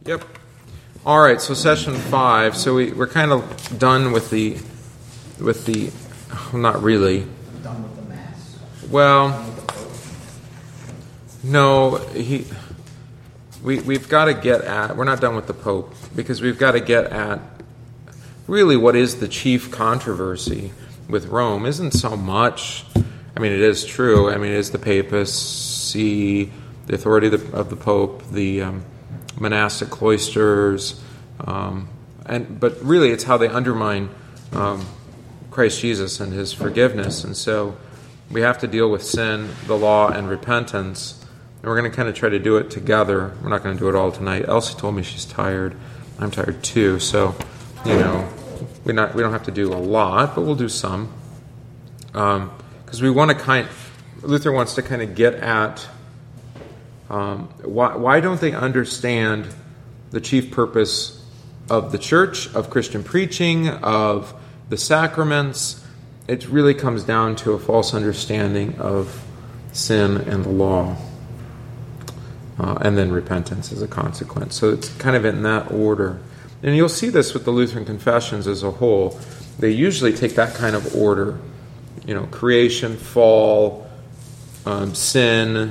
Yep. All right, so session 5. So we're kind of done with the not really. Done with the Mass? Well, Done with the Pope? no, we've got to get at, we're not done with the Pope, because we've got to get at really what is the chief controversy with Rome. Isn't so much, I mean, it is true, I mean, it is the papacy, the authority of the Pope, the monastic cloisters, but really it's how they undermine Christ Jesus and his forgiveness. And so we have to deal with sin, the law, and repentance. And we're going to kind of try to do it together. We're not going to do it all tonight. Elsie told me she's tired. I'm tired too. So, we don't have to do a lot, but we'll do some. Because Luther wants to kind of get at why don't they understand the chief purpose of the church, of Christian preaching, of the sacraments. It really comes down to a false understanding of sin and the law, and then repentance as a consequence. So it's kind of in that order. And you'll see this with the Lutheran confessions as a whole. They usually take that kind of order. Creation, fall, sin,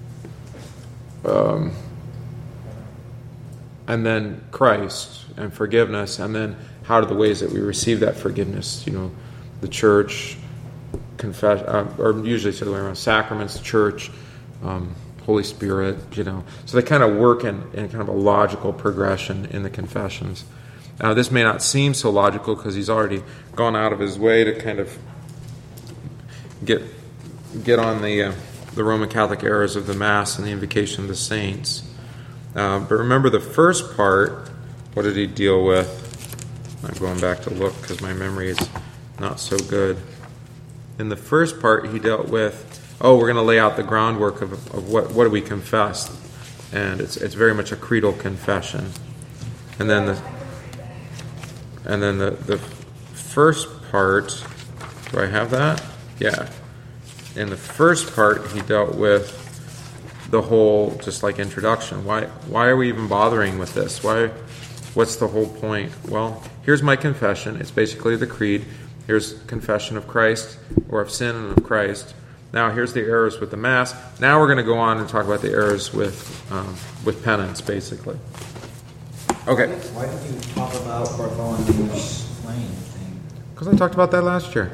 and then Christ and forgiveness, and then how are the ways that we receive that forgiveness? The church, or usually it's the other way around, sacraments, the church, Holy Spirit, So they kind of work in kind of a logical progression in the confessions. Now, this may not seem so logical because he's already gone out of his way to kind of get on the Roman Catholic errors of the Mass and the invocation of the saints. But remember the first part, what did he deal with? I'm going back to look because my memory is not so good. In the first part, he dealt with, we're going to lay out the groundwork of what do we confess. And it's very much a creedal confession. And then the first part, do I have that? Yeah. In the first part, he dealt with the whole, just like introduction. Why are we even bothering with this? What's the whole point? Well, here's my confession. It's basically the creed. Here's confession of Christ, or of sin and of Christ. Now here's the errors with the Mass. Now we're going to go on and talk about the errors with penance, basically. Okay. Why did you talk about Bartholomew's flame thing? Because I talked about that last year.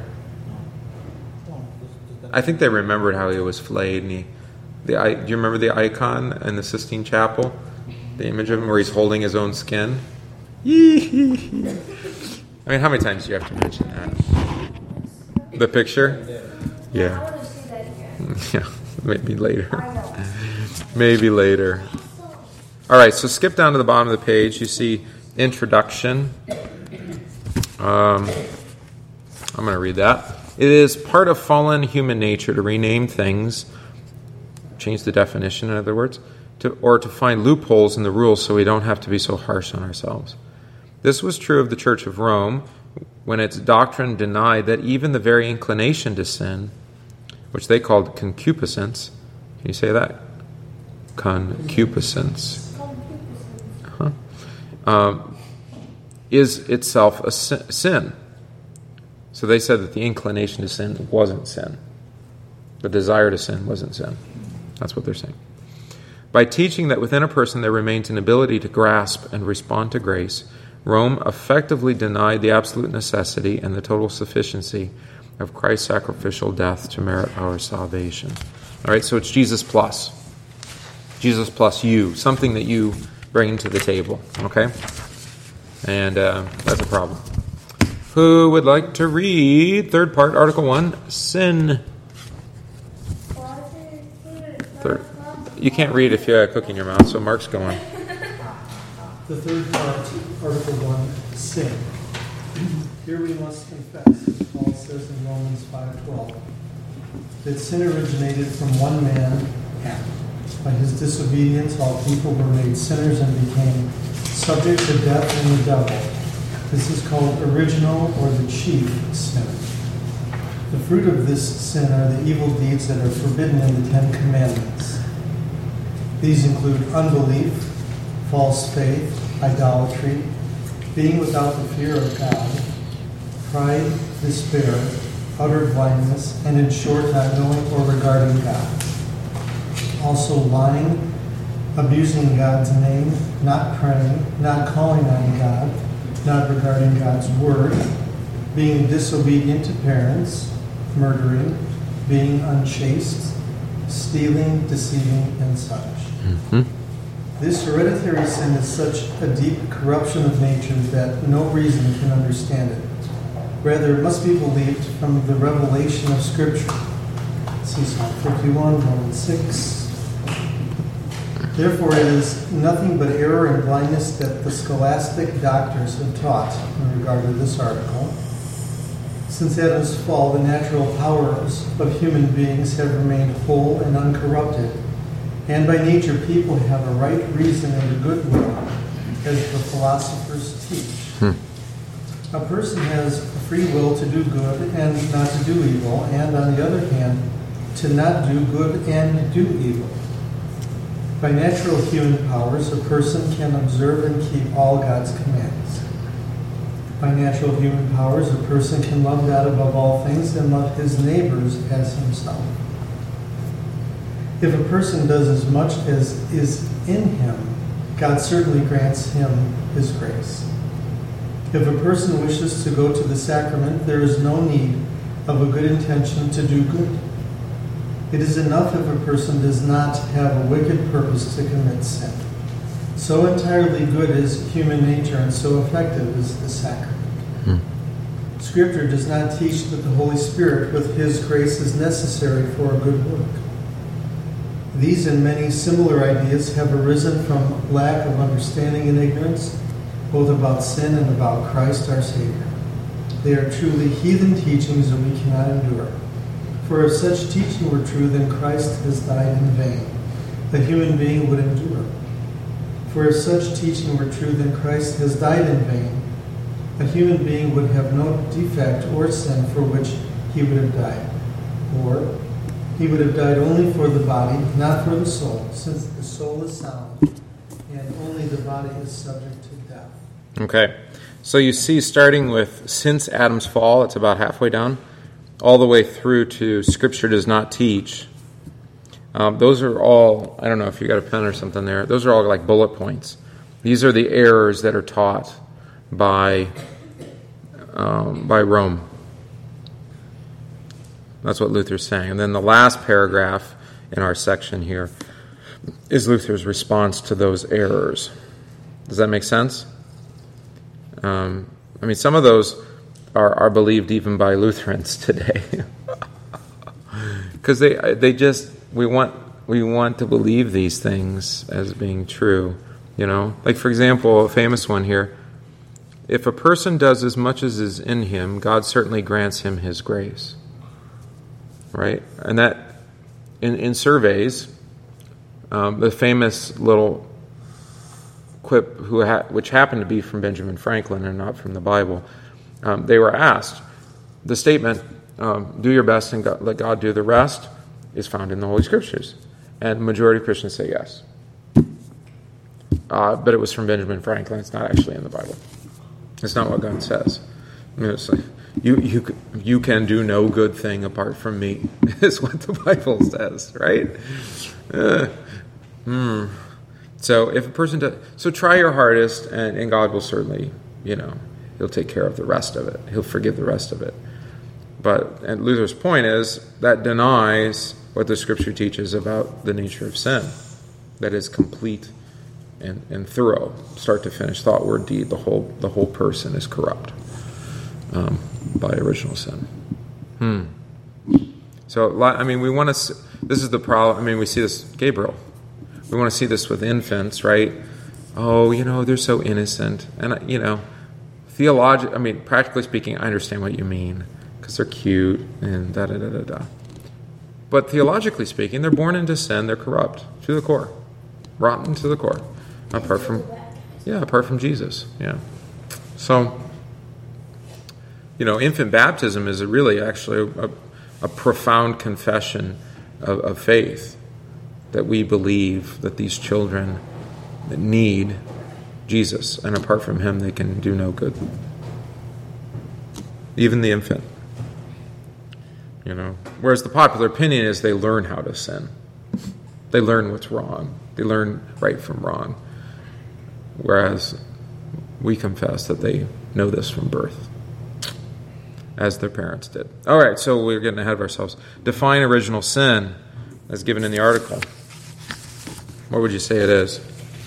I think they remembered how he was flayed. And do you remember the icon in the Sistine Chapel? The image of him where he's holding his own skin? I mean, how many times do you have to mention that? The picture? Yeah. I want to see that again. Yeah, maybe later. I know. Maybe later. All right, so skip down to the bottom of the page. You see introduction. I'm going to read that. It is part of fallen human nature to rename things, change the definition, in other words, or to find loopholes in the rules so we don't have to be so harsh on ourselves. This was true of the Church of Rome when its doctrine denied that even the very inclination to sin, which they called concupiscence, can you say that? Concupiscence. Is itself a sin. So they said that the inclination to sin wasn't sin. The desire to sin wasn't sin. That's what they're saying. By teaching that within a person there remains an ability to grasp and respond to grace, Rome effectively denied the absolute necessity and the total sufficiency of Christ's sacrificial death to merit our salvation. All right, so it's Jesus plus. Jesus plus you, something that you bring to the table, okay? And that's a problem. Who would like to read third part, Article 1, sin? Third. You can't read if you have a cook in your mouth, so Mark's going. The third part, Article 1, sin. Here we must confess, as Paul says in Romans 5:12, that sin originated from one man, Adam. By his disobedience, all people were made sinners and became subject to death and the devil. This is called original or the chief sin. The fruit of this sin are the evil deeds that are forbidden in the Ten Commandments. These include unbelief, false faith, idolatry, being without the fear of God, pride, despair, utter blindness, and in short, not knowing or regarding God. Also lying, abusing God's name, not praying, not calling on God, not regarding God's word, being disobedient to parents, murdering, being unchaste, stealing, deceiving, and such. Mm-hmm. This hereditary sin is such a deep corruption of nature that no reason can understand it. Rather, it must be believed from the revelation of Scripture. See Psalm 51, 1 and 6. Therefore, it is nothing but error and blindness that the scholastic doctors have taught in regard to this article. Since Adam's fall, the natural powers of human beings have remained whole and uncorrupted, and by nature people have a right reason and a good will, as the philosophers teach. A person has a free will to do good and not to do evil, and on the other hand, to not do good and do evil. By natural human powers, a person can observe and keep all God's commands. By natural human powers, a person can love God above all things and love his neighbors as himself. If a person does as much as is in him, God certainly grants him his grace. If a person wishes to go to the sacrament, there is no need of a good intention to do good. It is enough if a person does not have a wicked purpose to commit sin. So entirely good is human nature, and so effective is the sacrament. Scripture does not teach that the Holy Spirit with His grace is necessary for a good work. These and many similar ideas have arisen from lack of understanding and ignorance, both about sin and about Christ our Savior. They are truly heathen teachings that we cannot endure. For if such teaching were true, then Christ has died in vain. A human being would endure. For if such teaching were true, then Christ has died in vain. A human being would have no defect or sin for which he would have died. Or he would have died only for the body, not for the soul, since the soul is sound, and only the body is subject to death. Okay. So you see, starting with since Adam's fall, it's about halfway down, all the way through to Scripture does not teach. Those are all, I don't know if you got a pen or something there, those are all like bullet points. These are the errors that are taught by Rome. That's what Luther's saying. And then the last paragraph in our section here is Luther's response to those errors. Does that make sense? Some of those are believed even by Lutherans today, because we want to believe these things as being true. Like for example, a famous one here: if a person does as much as is in him, God certainly grants him His grace. Right, and that in surveys, the famous little quip, which happened to be from Benjamin Franklin and not from the Bible. They were asked, the statement, do your best and let God do the rest, is found in the Holy Scriptures. And the majority of Christians say yes. But it was from Benjamin Franklin. It's not actually in the Bible. It's not what God says. It's like, you can do no good thing apart from me, is what the Bible says, right? So if a person does, so try your hardest, and God will certainly, He'll take care of the rest of it. He'll forgive the rest of it. And Luther's point is that denies what the Scripture teaches about the nature of sin, that is complete and thorough, start to finish, thought, word, deed. The whole person is corrupt by original sin. So we want to. This is the problem. We see this, Gabriel. We want to see this with infants, right? Oh, they're so innocent, and practically speaking, I understand what you mean, because they're cute and da-da-da-da-da. But theologically speaking, they're born into sin, they're corrupt to the core, rotten to the core, apart from Jesus. Yeah. So, infant baptism is really actually a profound confession of faith, that we believe that these children that need Jesus, and apart from him they can do no good. Even the infant. Whereas the popular opinion is they learn how to sin. They learn what's wrong. They learn right from wrong. Whereas we confess that they know this from birth, as their parents did. All right, so we're getting ahead of ourselves. Define original sin as given in the article. What would you say it is?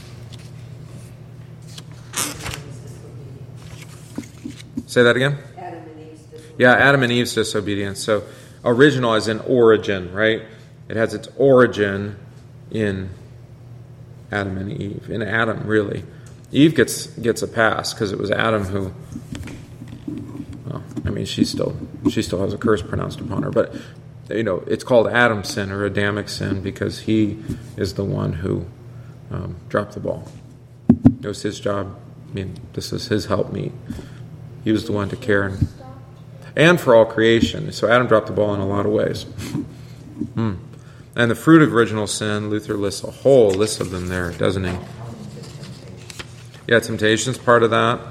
Say that again? Adam and Eve's disobedience. Yeah, Adam and Eve's disobedience. So original as in origin, right? It has its origin in Adam and Eve. In Adam, really. Eve gets a pass because it was Adam who, she still has a curse pronounced upon her. But, it's called Adam's sin or Adamic sin because he is the one who dropped the ball. It was his job. This is his helpmeet. He was the one to care and for all creation. So Adam dropped the ball in a lot of ways. And the fruit of original sin, Luther lists a whole list of them there, doesn't he? Yeah, temptation's part of that.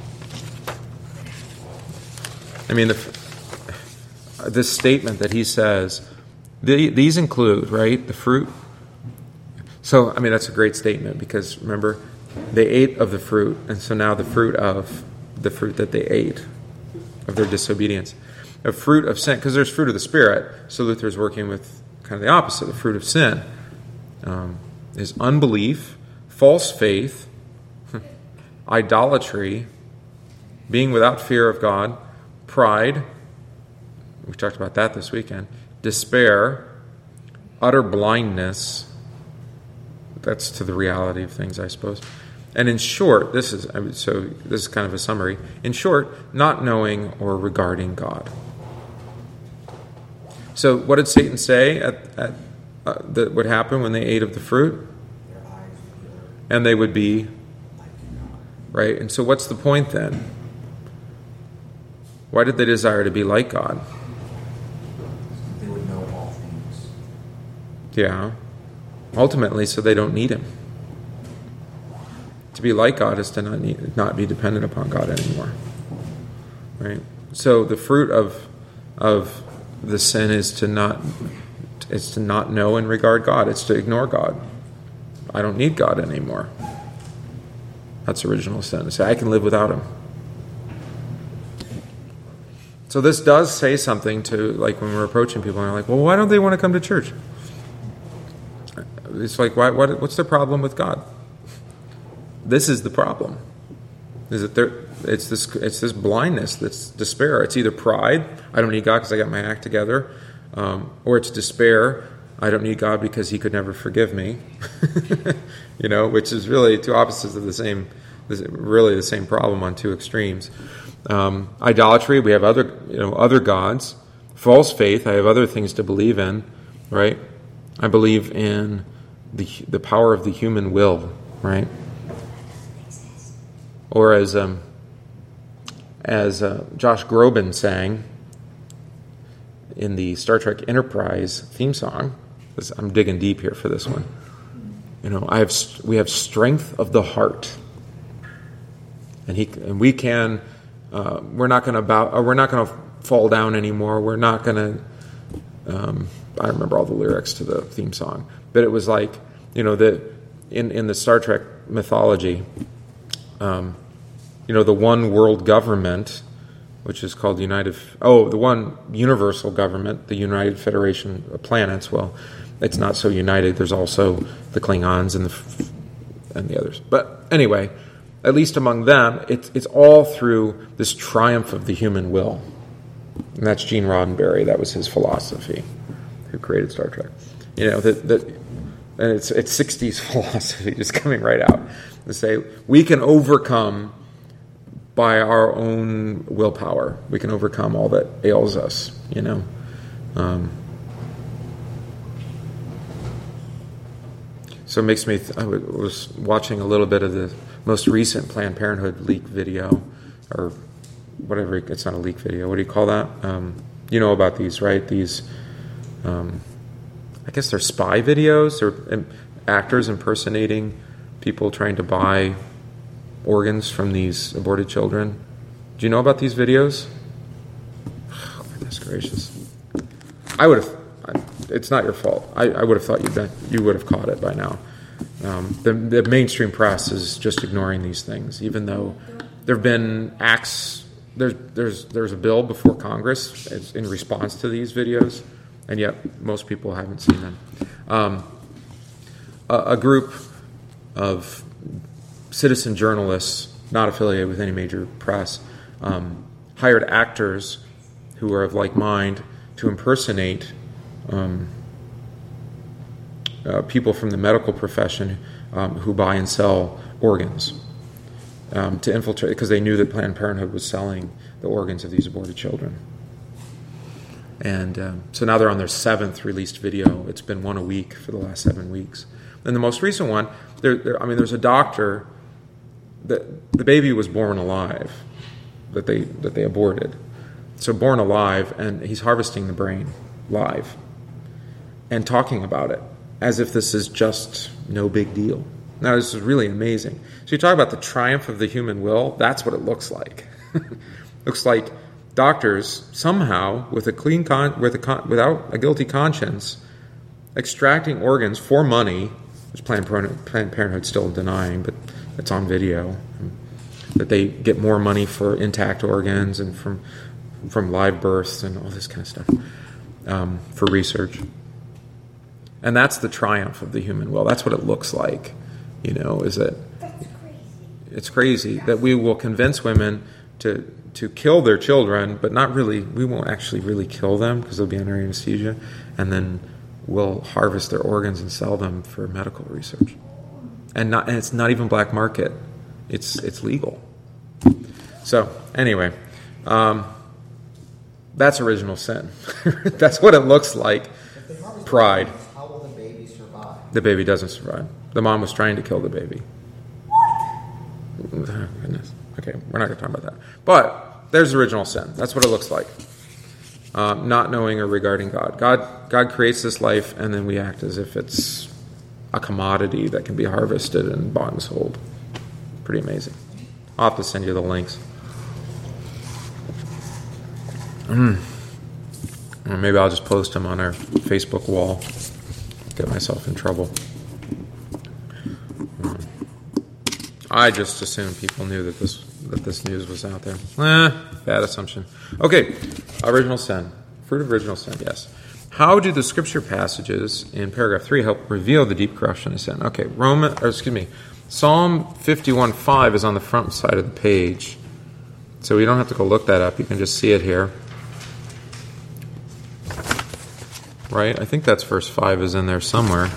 This statement that he says, these include, right, the fruit. So, that's a great statement because, remember, they ate of the fruit, and so now the fruit that they ate of their disobedience. A fruit of sin, because there's fruit of the Spirit, so Luther's working with kind of the opposite. The fruit of sin is unbelief, false faith, idolatry, being without fear of God, pride, we talked about that this weekend, despair, utter blindness, that's to the reality of things, I suppose. And in short, this is kind of a summary. In short, not knowing or regarding God. So what did Satan say that would happen when they ate of the fruit? And they would be, right? And so what's the point then? Why did they desire to be like God? They would know all things. Yeah. Ultimately, so they don't need him. To be like God is to not be dependent upon God anymore. Right? So the fruit of the sin is to not know and regard God. It's to ignore God. I don't need God anymore. That's original sin. To say I can live without him. So this does say something to, like, when we're approaching people and they're like, well, why don't they want to come to church? It's like, what's the problem with God? This is the problem. Is that it's this blindness, this despair. It's either pride, I don't need God because I got my act together, or it's despair, I don't need God because he could never forgive me. Which is really two opposites of the same problem on two extremes. Idolatry, we have other gods. False faith, I have other things to believe in, right? I believe in the power of the human will, right? Or as Josh Groban sang in the Star Trek Enterprise theme song, I'm digging deep here for this one. We have strength of the heart, and we can. We're not going to fall down anymore. We're not going to. I remember all the lyrics to the theme song, but it was like, in the Star Trek mythology, the one world government, which is called the one universal government, the United Federation of Planets. Well, it's not so united. There's also the Klingons and the others. But anyway, at least among them, it's all through this triumph of the human will. And that's Gene Roddenberry. That was his philosophy, who created Star Trek. And it's 60s philosophy just coming right out. To say, we can overcome by our own willpower. We can overcome all that ails us, So it makes me... I was watching a little bit of the most recent Planned Parenthood leak video, or whatever. It's not a leak video. What do you call that? You know about these, right? These, I guess they're spy videos or actors impersonating people trying to buy organs from these aborted children. Do you know about these videos? Oh, goodness gracious. It's not your fault. I would have thought you would have caught it by now. The mainstream press is just ignoring these things, even though there have been acts. There's a bill before Congress in response to these videos, and yet most people haven't seen them. A group of citizen journalists, not affiliated with any major press, hired actors who are of like mind to impersonate people from the medical profession who buy and sell organs to infiltrate, because they knew that Planned Parenthood was selling the organs of these aborted children. And so now they're on their 7th released video. It's been one a week for the last 7 weeks. And the most recent one, there's a doctor that the baby was born alive, that they aborted. So born alive, and he's harvesting the brain live and talking about it as if this is just no big deal. Now, this is really amazing. So you talk about the triumph of the human will. That's what it looks like. Looks like doctors somehow, with a clean without a guilty conscience, extracting organs for money, which Planned Parenthood's still denying, but it's on video, that they get more money for intact organs and from live births and all this kind of stuff for research. And that's the triumph of the human will. That's what it looks like, is that it's crazy that we will convince women to kill their children, but not really, we won't actually really kill them because they'll be under anesthesia, and then we'll harvest their organs and sell them for medical research. And it's not even black market. It's legal. So anyway, that's original sin. That's what it looks like. Pride. How will the baby survive? The baby doesn't survive. The mom was trying to kill the baby. Oh, goodness. Okay, we're not going to talk about that. But there's original sin. That's what it looks like. Not knowing or regarding God. God creates this life, and then we act as if it's a commodity that can be harvested and bought and sold. Pretty amazing. I'll have to send you the links. Or maybe I'll just post them on our Facebook wall. Get myself in trouble. I just assumed people knew that this news was out there. Bad assumption. Okay, original sin. Fruit of original sin, yes. How do the scripture passages in paragraph 3 help reveal the deep corruption of sin? Okay, Psalm 51:5 is on the front side of the page. So you don't have to go look that up. You can just see it here. Right? I think that's verse 5 is in there somewhere.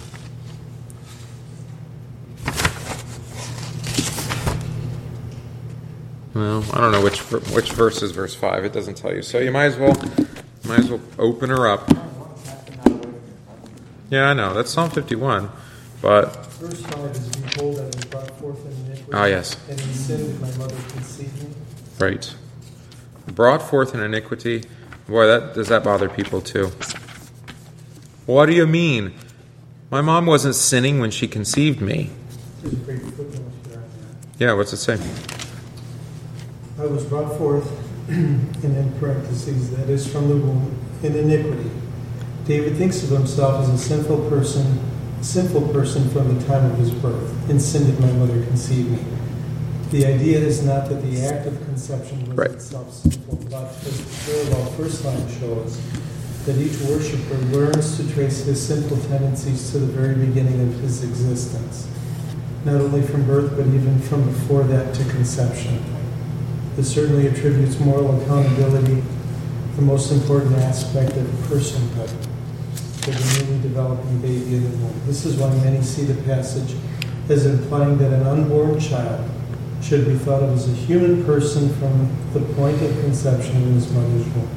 Well, I don't know which verse is verse 5. It doesn't tell you. So you might as well open her up. Yeah, I know. That's Psalm 51. But verse 5 is, behold, I was brought forth in iniquity. Ah, yes. And in sin did my mother conceive me. Right. Brought forth in iniquity. Boy, does that bother people too. What do you mean? My mom wasn't sinning when she conceived me. There's a great footnote here on that. Yeah, what's it say? I was brought forth, and in parentheses, that is from the womb, in iniquity. David thinks of himself as a sinful person from the time of his birth. In sin did my mother conceive me. The idea is not that the act of conception was itself sinful, but as the parallel first line shows, that each worshiper learns to trace his sinful tendencies to the very beginning of his existence, not only from birth, but even from before that to conception. This certainly attributes moral accountability, the most important aspect of personhood, to the newly developing baby in the womb. This is why many see the passage as implying that an unborn child should be thought of as a human person from the point of conception in his mother's womb.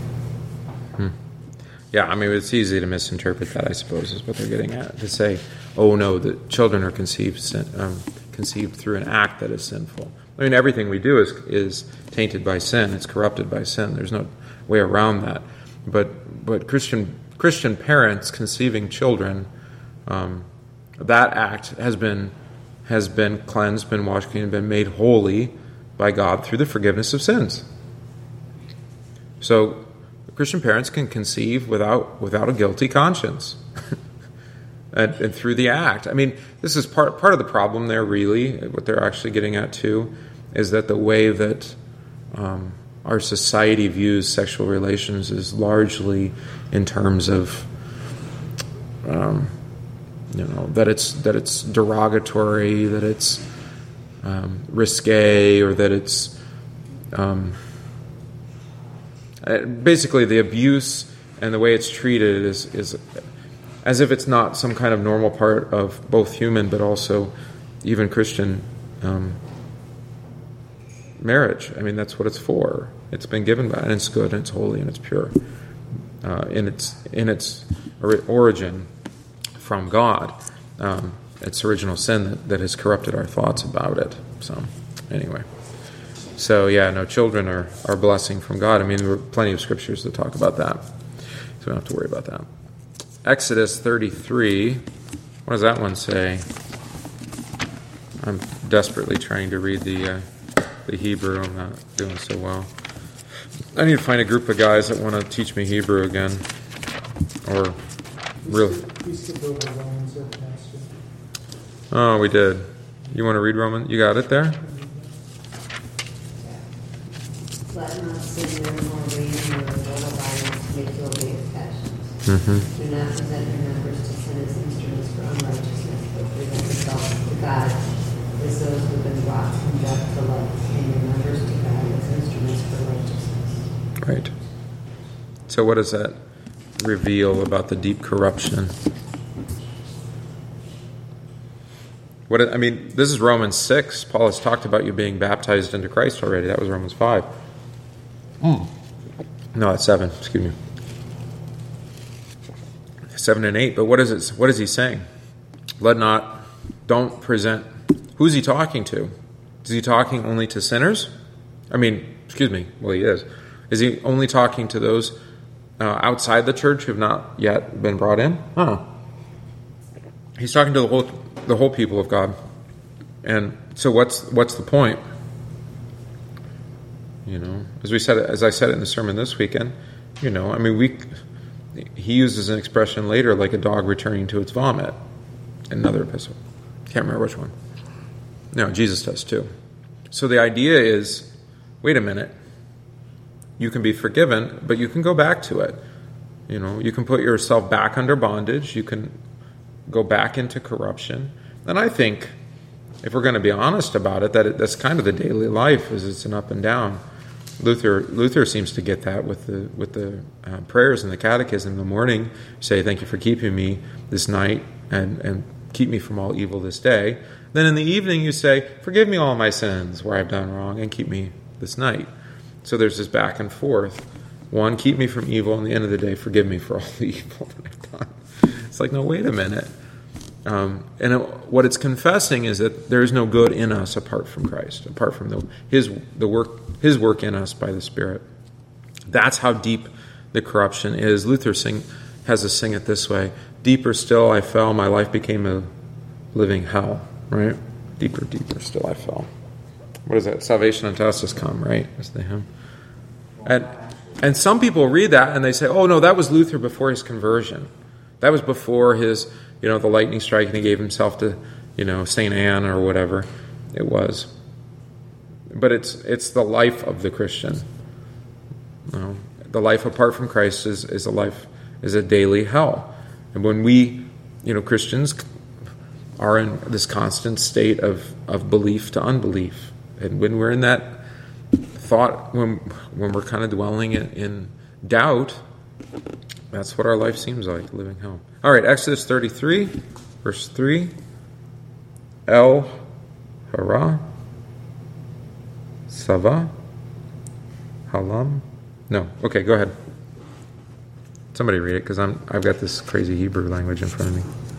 Yeah, I mean, it's easy to misinterpret that, I suppose, is what they're getting at. To say, oh no, that children are conceived through an act that is sinful. I mean, everything we do is tainted by sin. It's corrupted by sin. There's no way around that. But Christian parents conceiving children, that act has been has been cleansed, been washed clean, and been made holy by God through the forgiveness of sins. So Christian parents can conceive without a guilty conscience. and through the act. I mean, this is part of the problem there, really. What they're actually getting at, too, is that the way that our society views sexual relations is largely in terms of, that it's derogatory, that it's risque, or that it's basically the abuse and the way it's treated is as if it's not some kind of normal part of both human but also even Christian marriage. I mean, that's what it's for. It's been given by, and it's good, and it's holy, and it's pure in its origin from God. It's original sin that has corrupted our thoughts about it. So, anyway. So, children are a blessing from God. I mean, there are plenty of scriptures that talk about that. So we don't have to worry about that. Exodus 33. What does that one say? I'm desperately trying to read the Hebrew. I'm not doing so well. I need to find a group of guys that want to teach me Hebrew again. Or really. We skipped over Romans or Pastor. Oh, we did. You want to read Romans? You got it there? Let not sin therefore reign in your mortal violence, make your way of passions. Mm-hmm. Do not present your members to sin as instruments for unrighteousness, but present yourselves to God as those who have been brought from death to life, and your members to God as instruments for righteousness. Right. So what does that reveal about the deep corruption? This is Romans 6. Paul has talked about you being baptized into Christ already. That was Romans 5. No, that's 7. Excuse me. 7 and 8. But what is he saying? Don't present. Who's he talking to? Is he talking only to sinners? Well, he is. Is he only talking to those outside the church who have not yet been brought in? He's talking to the whole people of God. And so what's the point? As I said it in the sermon this weekend, he uses an expression later like a dog returning to its vomit in another epistle. Can't remember which one. No, Jesus does too. So the idea is, wait a minute, you can be forgiven, but you can go back to it. You can put yourself back under bondage. You can go back into corruption. And I think, if we're going to be honest about it, that's kind of the daily life, is it's an up and down. Luther seems to get that with the prayers in the catechism in the morning. Say, thank you for keeping me this night and keep me from all evil this day. Then in the evening you say, forgive me all my sins where I've done wrong and keep me this night. So there's this back and forth. One, keep me from evil, and at the end of the day, forgive me for all the evil that I've done. It's like, no, wait a minute. What it's confessing is that there is no good in us apart from Christ, apart from His work in us by the Spirit. That's how deep the corruption is. Luther has us sing it this way: deeper still I fell, my life became a living hell. Right? Deeper, deeper still I fell. What is that? Salvation unto us has come, right? That's the hymn. And some people read that and they say, oh no, that was Luther before his conversion. That was before his, the lightning strike, and he gave himself to, St. Anne or whatever it was. But it's the life of the Christian. The life apart from Christ is a daily hell. And when we, Christians are in this constant state of belief to unbelief, and when we're in that thought, when we're kind of dwelling in doubt, that's what our life seems like, living hell. All right, Exodus 33, verse 3. El hara sava halam. No, okay, go ahead. Somebody read it, because I've got this crazy Hebrew language in front of me.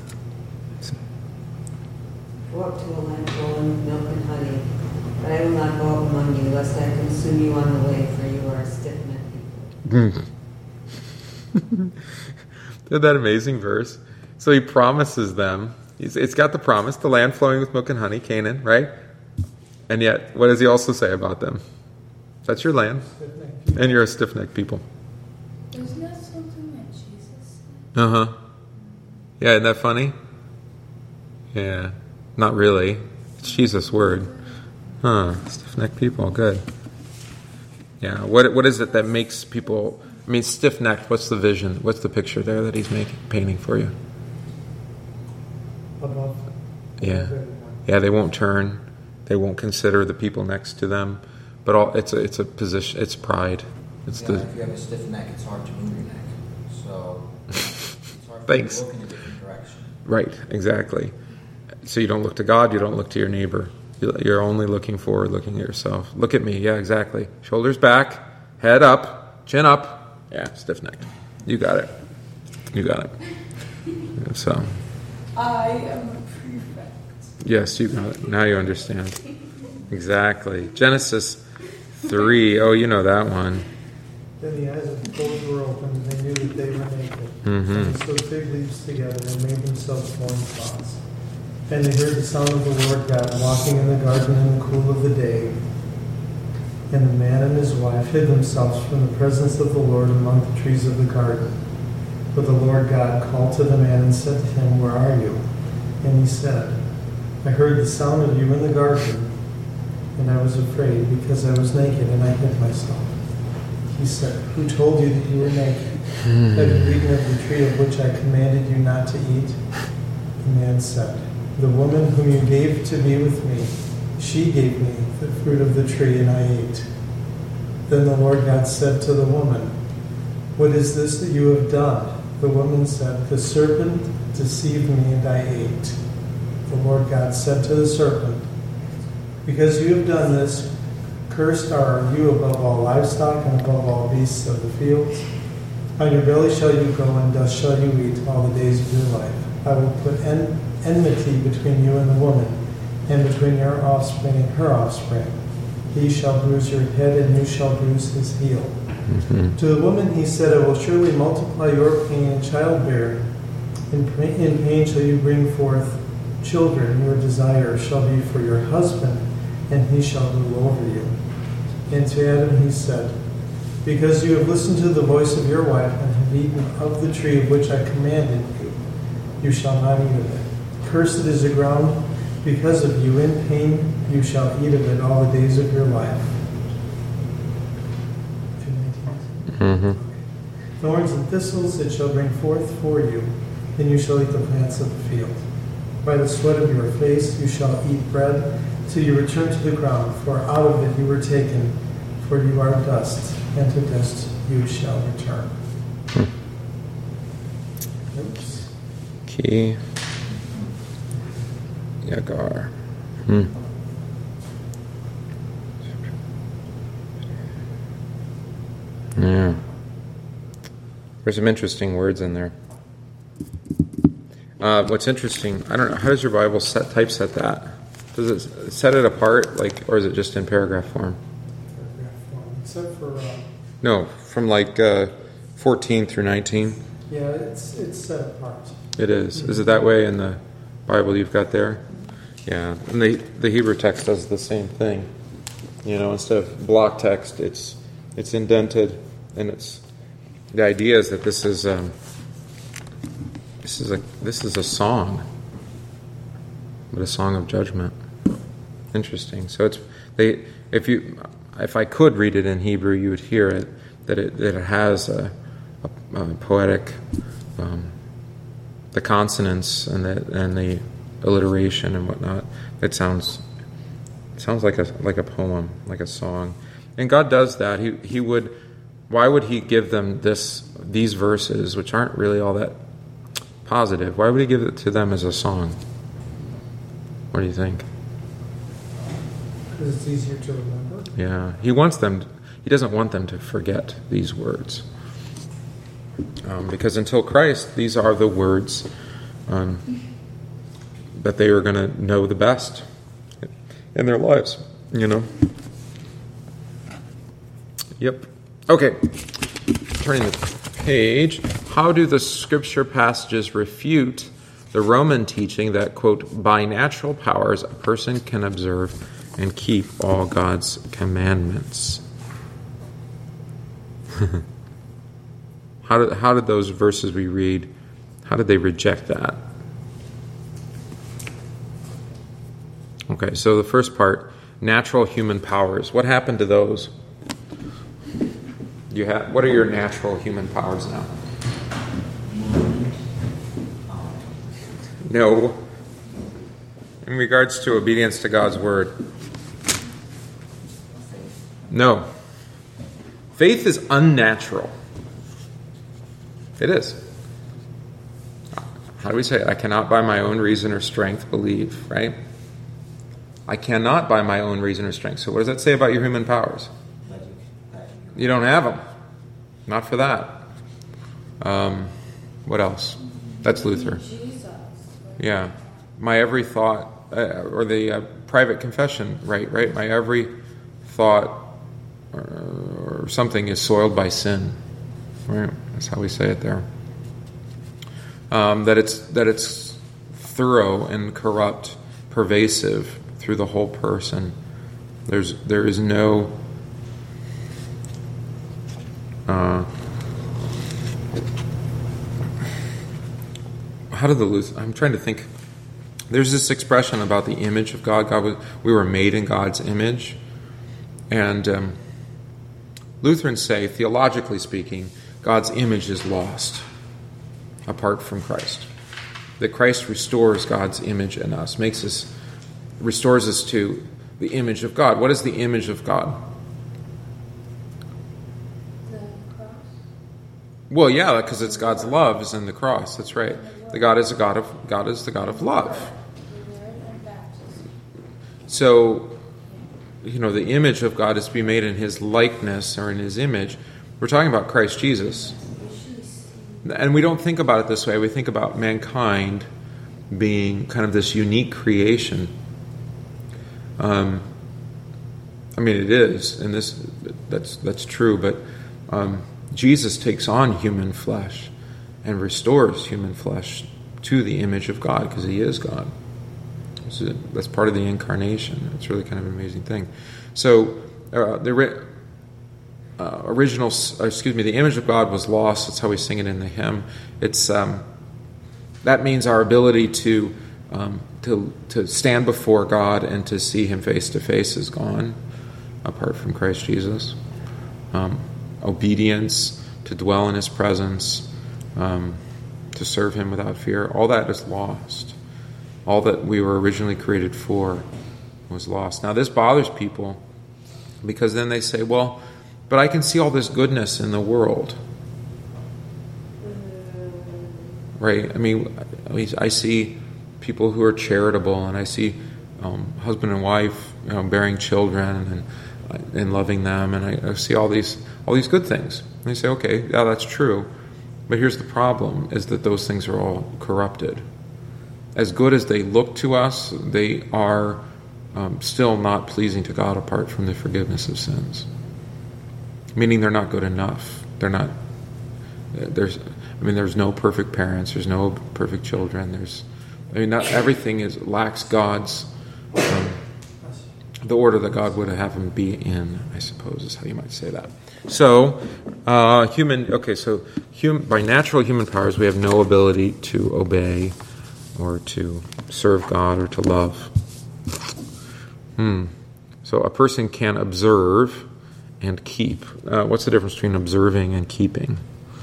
Go up to a land flowing with milk and honey, but I will not go up among you, lest I consume you on the way, for you are a stiff-necked people. Isn't that amazing verse? So he promises them It's got the promise, the land flowing with milk and honey, Canaan, right? And yet, what does he also say about them? That's your land, and you're a stiff-necked people. Isn't that something that Jesus said? Uh-huh. Yeah, isn't that funny? Yeah. Not really. It's Jesus' word. Huh. Stiff-necked people. Good. Yeah. What is it that makes people... I mean, stiff-necked, what's the vision? What's the picture there that he's painting for you? Above. Yeah. Yeah, they won't turn. They won't consider the people next to them. But it's a position. It's pride. It's If you have a stiff neck, it's hard to move your neck. So it's hard for Thanks. you to look in a different direction. Right, exactly. So you don't look to God, you don't look to your neighbor. You're only looking forward, looking at yourself. Look at me, yeah, exactly. Shoulders back, head up, chin up. Yeah, stiff-necked. You got it. You got it. So, I am a prefect. yes, you got it. Now you understand. Exactly. Genesis 3. Oh, you know that one. Then the eyes of the cold were opened, and they knew that they were naked. Mm-hmm. And they sewed fig leaves together and made themselves loincloths. And they heard the sound of the Lord God walking in the garden in the cool of the day. And the man and his wife hid themselves from the presence of the Lord among the trees of the garden. But the Lord God called to the man and said to him, "Where are you?" And he said, "I heard the sound of you in the garden, and I was afraid because I was naked and I hid myself." He said, "Who told you that you were naked? Have you eaten of the tree of which I commanded you not to eat?" The man said, "The woman whom you gave to be with me, she gave me the fruit of the tree, and I ate." Then the Lord God said to the woman, "What is this that you have done?" The woman said, "The serpent deceived me, and I ate." The Lord God said to the serpent, "Because you have done this, cursed are you above all livestock and above all beasts of the field. On your belly shall you go, and dust shall you eat all the days of your life. I will put enmity between you and the woman, and between your offspring and her offspring. He shall bruise your head, and you shall bruise his heel." Mm-hmm. To the woman he said, "I will surely multiply your pain in childbearing. In pain shall you bring forth children. Your desire shall be for your husband, and he shall rule over you." And to Adam he said, "Because you have listened to the voice of your wife and have eaten of the tree of which I commanded you, you shall not eat of it. Cursed is the ground because of you. In pain you shall eat of it all the days of your life." Mm-hmm. "Thorns and thistles it shall bring forth for you, and you shall eat the plants of the field. By the sweat of your face you shall eat bread till you return to the ground, for out of it you were taken, for you are dust, and to dust you shall return." Oops. Ki Yagar. Yeah. There's some interesting words in there. What's interesting, I don't know, how does your Bible typeset that? Does it set it apart, or is it just in paragraph form? Paragraph form. Except for, No, from 14 through 19. yeah, it's set apart. It is. Is it that way in the Bible you've got there? Yeah. And the Hebrew text does the same thing. Instead of block text, it's indented, and the idea is that this is a song, but a song of judgment. Interesting. So if I could read it in Hebrew, you would hear it that it has a poetic, the consonants and the alliteration and whatnot. It sounds like a poem, like a song. And God does that. He would. Why would He give them these verses, which aren't really all that positive? Why would He give it to them as a song? What do you think? Because it's easier to remember. Yeah, He doesn't want them to forget these words. Because until Christ, these are the words that they are going to know the best in their lives. Yep. Okay. Turning the page. How do the scripture passages refute the Roman teaching that, quote, by natural powers a person can observe and keep all God's commandments. How did those verses we read, how did they reject that? Okay, so the first part, natural human powers. What happened to those? What are your natural human powers now? No. In regards to obedience to God's word. No. Faith is unnatural. It is. How do we say it? I cannot by my own reason or strength believe, right? I cannot by my own reason or strength. So what does that say about your human powers? You don't have them. Not for that. What else? That's Luther. Yeah. My every thought, or the private confession, right? My every thought or something is soiled by sin. Right? That's how we say it there. That it's thorough and corrupt, pervasive through the whole person. There is no how did the Luther? I'm trying to think. There's this expression about the image of God. We were made in God's image, and Lutherans say, theologically speaking, God's image is lost apart from Christ. That Christ restores God's image in us, restores us to the image of God. What is the image of God? The cross. Well, yeah, because it's God's love is in the cross. That's right. God is the God of love. So, the image of God is to be made in His likeness or in His image. We're talking about Christ Jesus. And we don't think about it this way. We think about mankind being kind of this unique creation. It is, and that's true, but Jesus takes on human flesh and restores human flesh to the image of God because He is God. So that's part of the incarnation. It's really kind of an amazing thing. So the image of God was lost. That's how we sing it in the hymn. It's that means our ability to stand before God and to see Him face to face is gone, apart from Christ Jesus. Obedience, to dwell in His presence, to serve Him without fear, all that is lost. All that we were originally created for was lost. Now this bothers people because then they say, well, but I can see all this goodness in the world. Right? I see people who are charitable, and I see husband and wife bearing children and loving them, and I see all these good things. And they say, okay, yeah, that's true. But here's the problem, is that those things are all corrupted. As good as they look to us, they are still not pleasing to God apart from the forgiveness of sins. Meaning they're not good enough. They're not. There's no perfect parents. There's no perfect children. Not everything lacks God's the order that God would have them be in. I suppose is how you might say that. So, by natural human powers, we have no ability to obey or to serve God or to love. So a person can observe and keep. What's the difference between observing and keeping?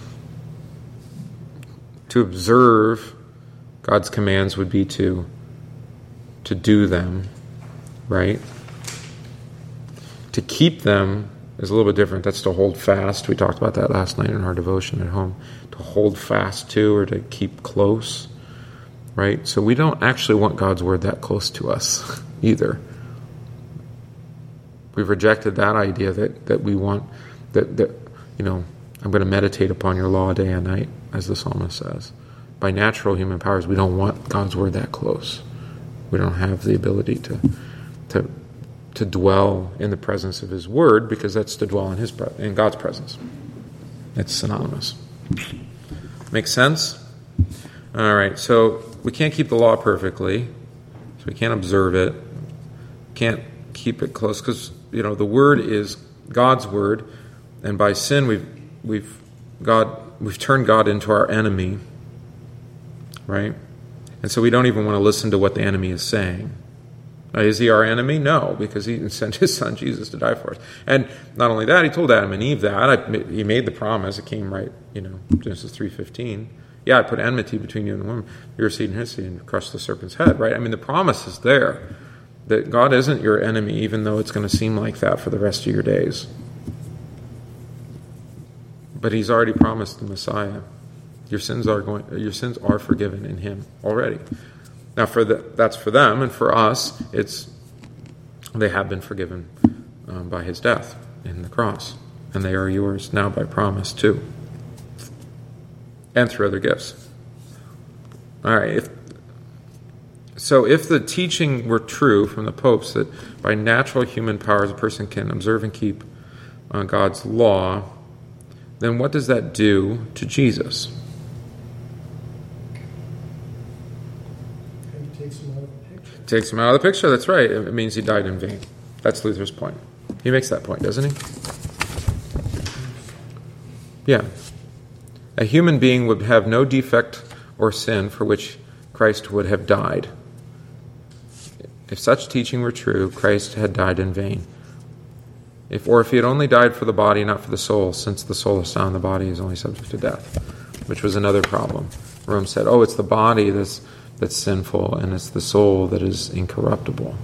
To observe God's commands would be to do them, right? To keep them is a little bit different. That's to hold fast. We talked about that last night in our devotion at home. To hold fast to or to keep close, right? So we don't actually want God's word that close to us either. We've rejected that idea that we want, that I'm going to meditate upon your law day and night, as the psalmist says. By natural human powers, we don't want God's word that close. We don't have the ability to dwell in the presence of His word, because that's to dwell in God's presence. It's synonymous. Make sense? All right, so we can't keep the law perfectly, so we can't observe it, can't keep it close, because the word is God's word, and by sin we've turned God into our enemy, right? And so we don't even want to listen to what the enemy is saying. Now, is he our enemy? No, because he sent his son Jesus to die for us. And not only that, he told Adam and Eve that. He made the promise. It came right, Genesis 3:15. Yeah, I put enmity between you and the woman, your seed and his seed, and crush the serpent's head, right? I mean, the promise is there that God isn't your enemy, even though it's going to seem like that for the rest of your days. But he's already promised the Messiah. Your sins are forgiven in him already. Now, that's for them, and for us, they have been forgiven by his death in the cross, and they are yours now by promise too, and through other gifts. All right. If the teaching were true from the popes that by natural human powers a person can observe and keep God's law, then what does that do to Jesus? Takes him out of the picture, that's right. It means he died in vain. That's Luther's point. He makes that point, doesn't he? Yeah. A human being would have no defect or sin for which Christ would have died. If such teaching were true, Christ had died in vain. If he had only died for the body, not for the soul, since the soul is sound, the body is only subject to death, which was another problem. Rome said, it's the body that's sinful, and it's the soul that is incorruptible,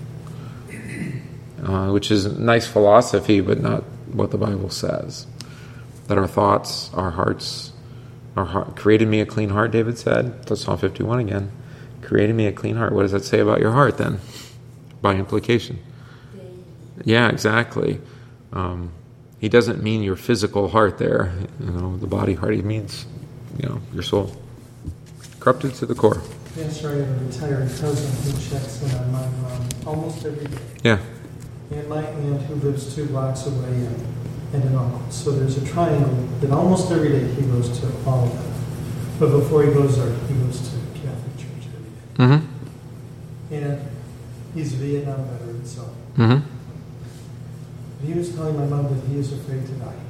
which is nice philosophy, but not what the Bible says. That our thoughts, our hearts, created me a clean heart, David said. That's Psalm 51 again. Created me a clean heart. What does that say about your heart then? By implication. Yeah, exactly. He doesn't mean your physical heart there, the body heart. He means, your soul. Corrupted to the core. Yes, I have a retired cousin who checks in on my mom almost every day. Yeah. And my aunt who lives 2 blocks away and an uncle. So there's a triangle that almost every day he goes to all of them. But before he goes there, he goes to Catholic Church every day. Mm-hmm. And he's a Vietnam veteran, so. Mm-hmm. He was telling my mom that he is afraid to die.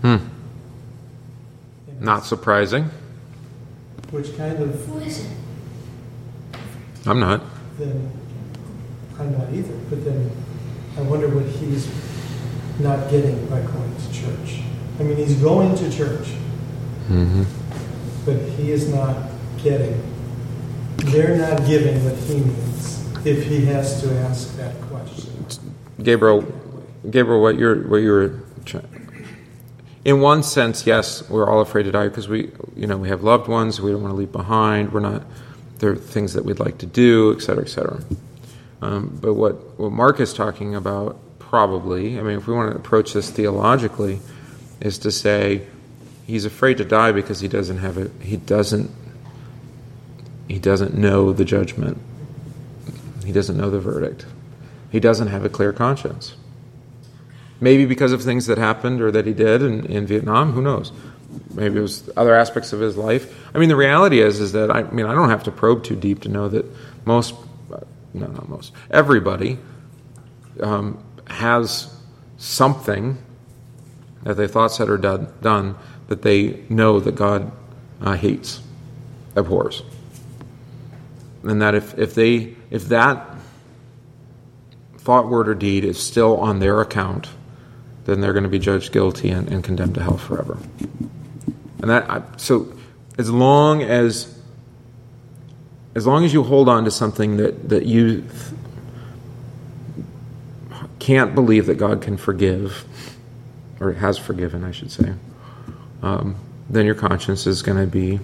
Not surprising. Which kind of... Who is it? I'm not. Then I'm not either. But then I wonder what he's not getting by going to church. I mean, he's going to church, but he is not getting. They're not giving what he needs if he has to ask that question. Gabriel, what you're in one sense, yes, we're all afraid to die because we have loved ones we don't want to leave behind. There are things that we'd like to do, et cetera, et cetera. But what Mark is talking about, probably, if we want to approach this theologically, is to say he's afraid to die because he doesn't know the judgment. He doesn't know the verdict. He doesn't have a clear conscience. Maybe because of things that happened or that he did in Vietnam, who knows? Maybe it was other aspects of his life. The reality is that, I don't have to probe too deep to know that everybody has something that they thought, said, or done that they know that God hates, abhors. And that if that thought, word, or deed is still on their account, then they're going to be judged guilty and condemned to hell forever. And so as long as you hold on to something that you can't believe that God can forgive, or has forgiven, I should say, then your conscience is going to be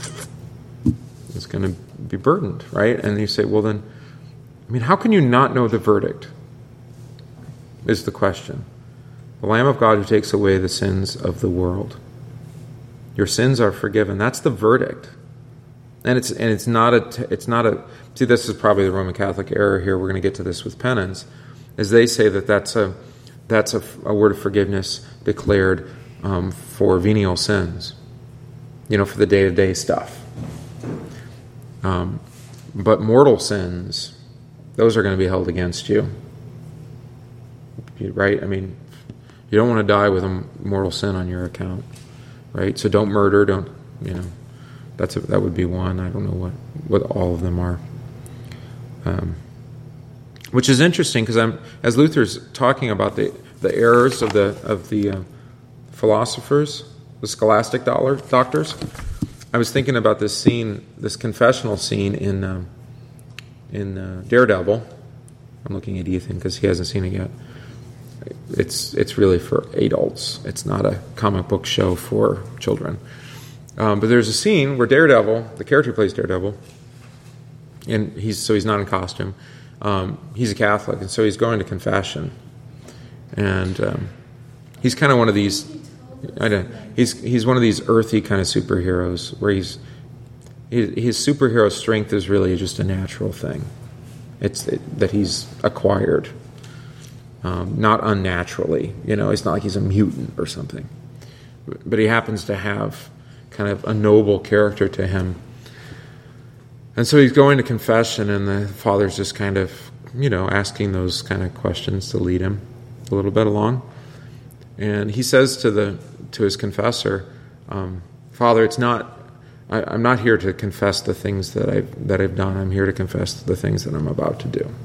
burdened, right? And you say, well then, how can you not know the verdict? Is the question. The Lamb of God who takes away the sins of the world. Your sins are forgiven. That's the verdict. And it's not a see, this is probably the Roman Catholic error here. We're going to get to this with penance, is they say that's a word of forgiveness declared for venial sins, for the day-to-day stuff. But mortal sins, those are going to be held against you. Right? I mean, you don't want to die with a mortal sin on your account. Right? So don't murder, don't, that would be one. I don't know what all of them are. Which is interesting because as Luther's talking about the errors of the philosophers, the scholastic doctors, I was thinking about this scene, this confessional scene in Daredevil. I'm looking at Ethan because he hasn't seen it yet. It's really for adults. It's not a comic book show for children. But there's a scene where Daredevil, the character who plays Daredevil, and he's not in costume. He's a Catholic, and so he's going to confession, and he's kind of one of these. He's one of these earthy kind of superheroes where his superhero strength is really just a natural thing. It's that he's acquired, not unnaturally. It's not like he's a mutant or something, but he happens to have kind of a noble character to him. And so he's going to confession, and the father's just kind of, asking those kind of questions to lead him a little bit along. And he says to his confessor, "Father, I'm not here to confess the things that I've done. I'm here to confess the things that I'm about to do."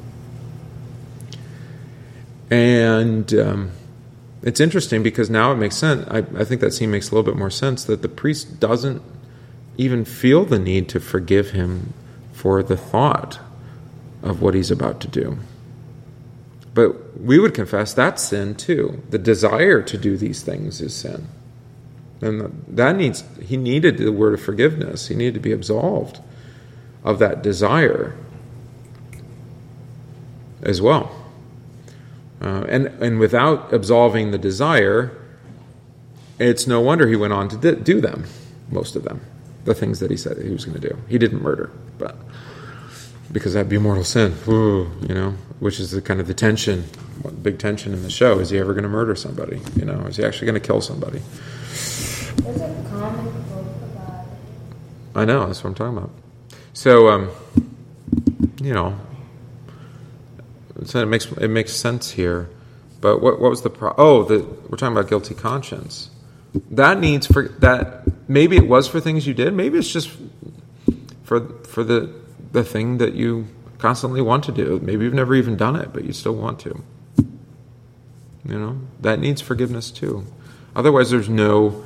And it's interesting because now it makes sense. I think that scene makes a little bit more sense that the priest doesn't even feel the need to forgive him for the thought of what he's about to do. But we would confess that's sin too. The desire to do these things is sin. And he needed the word of forgiveness. He needed to be absolved of that desire as well. And without absolving the desire, it's no wonder he went on to do them, most of them, the things that he said he was going to do. He didn't murder, but because that'd be mortal sin, which is the kind of the tension, big tension in the show. Is he ever going to murder somebody? Is he actually going to kill somebody? There's a comic book about it. I know, that's what I'm talking about. So, so it makes sense here. But what was the we're talking about guilty conscience. That needs that. Maybe it was for things you did. Maybe it's just for the thing that you constantly want to do. Maybe you've never even done it, but you still want to. That needs forgiveness too. Otherwise, there's no.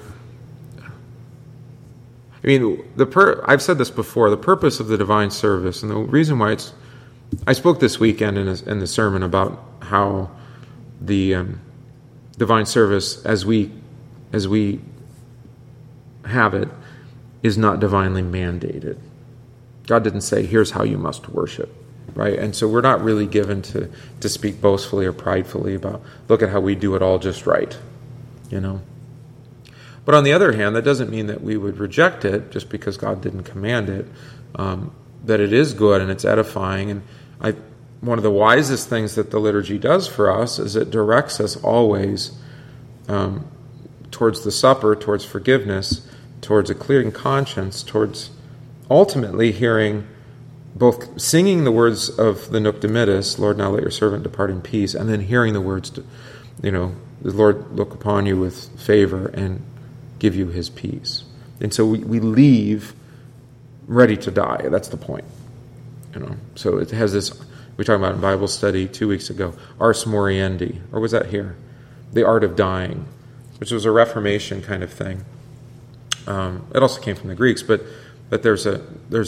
I've said this before. The purpose of the divine service, and the reason why I spoke this weekend in the sermon about how the divine service, as we have it, is not divinely mandated. God didn't say, "Here's how you must worship," right? And so we're not really given to speak boastfully or pridefully about, look at how we do it all just right, But on the other hand, that doesn't mean that we would reject it just because God didn't command it. That it is good and it's edifying. And one of the wisest things that the liturgy does for us is it directs us always towards the supper, towards forgiveness, towards a clearing conscience, towards ultimately both singing the words of the Nunc Dimittis, "Lord, now let your servant depart in peace," and then hearing the words, "The Lord look upon you with favor and give you his peace." And so we leave ready to die. That's the point. So it has this, we talked about in Bible study 2 weeks ago, ars moriendi, or was that here? The art of dying, which was a Reformation kind of thing. It also came from the Greeks, but there's a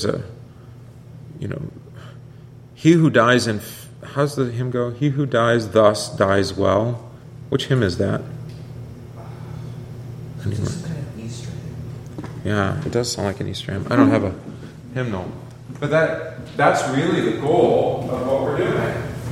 he who dies in, how's the hymn go? He who dies thus dies well. Which hymn is that? It's some kind of Easter hymn. Yeah, it does sound like an Easter hymn. I don't have a hymnal. But that's really the goal of what we're doing.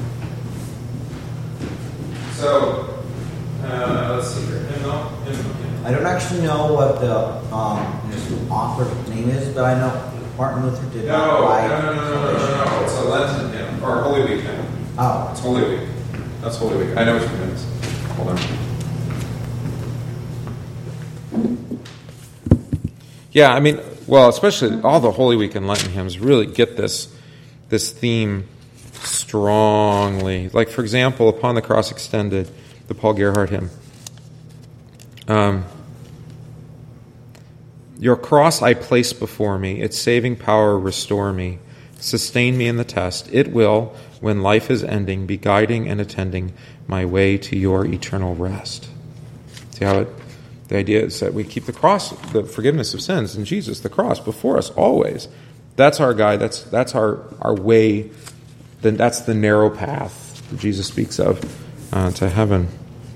So, let's see here. Hymnal. I don't actually know what the author's name is, but I know Martin Luther did not write. No. It's a Lenten hymn, or Holy Week hymn. Oh. It's Holy Week. That's Holy Week. I know what you mean. Hold on. Yeah, especially all the Holy Week and Lenten hymns really get this. this theme strongly. Like, for example, Upon the Cross Extended, the Paul Gerhardt hymn. Your cross I place before me, its saving power restore me, sustain me in the test. It will, when life is ending, be guiding and attending my way to your eternal rest. See how the idea is that we keep the cross, the forgiveness of sins in Jesus, the cross, before us always. That's our guide. That's our way. Then that's the narrow path that Jesus speaks of to heaven.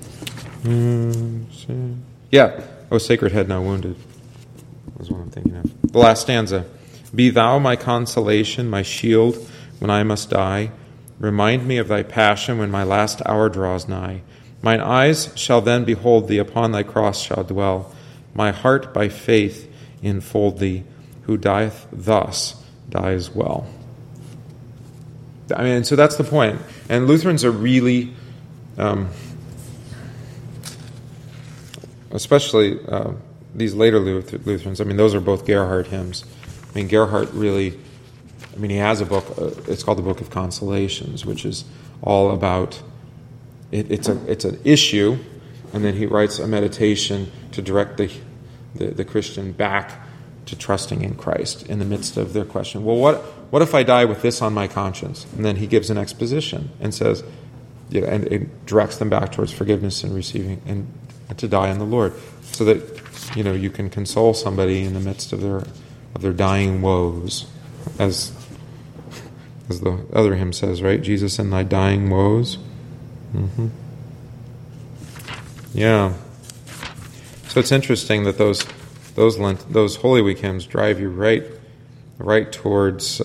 Yeah. Oh, sacred head now wounded. That's what I'm thinking of. The last stanza. Be thou my consolation, my shield when I must die. Remind me of thy passion when my last hour draws nigh. Mine eyes shall then behold thee, upon thy cross shall dwell. My heart by faith enfold thee, who dieth thus dies well. I mean, so that's the point. And Lutherans are really, especially these later Lutherans, I mean, those are both Gerhardt hymns. I mean, Gerhardt really, he has a book, it's called the Book of Consolations, which is all about, it's an issue, and then he writes a meditation to direct the Christian back to trusting in Christ in the midst of their question. Well, what if I die with this on my conscience? And then he gives an exposition and says, and it directs them back towards forgiveness and receiving and to die in the Lord, so that you can console somebody in the midst of their dying woes, as the other hymn says, right? Jesus in thy dying woes. Mm-hmm. Yeah. So it's interesting that those Holy Week hymns drive you right towards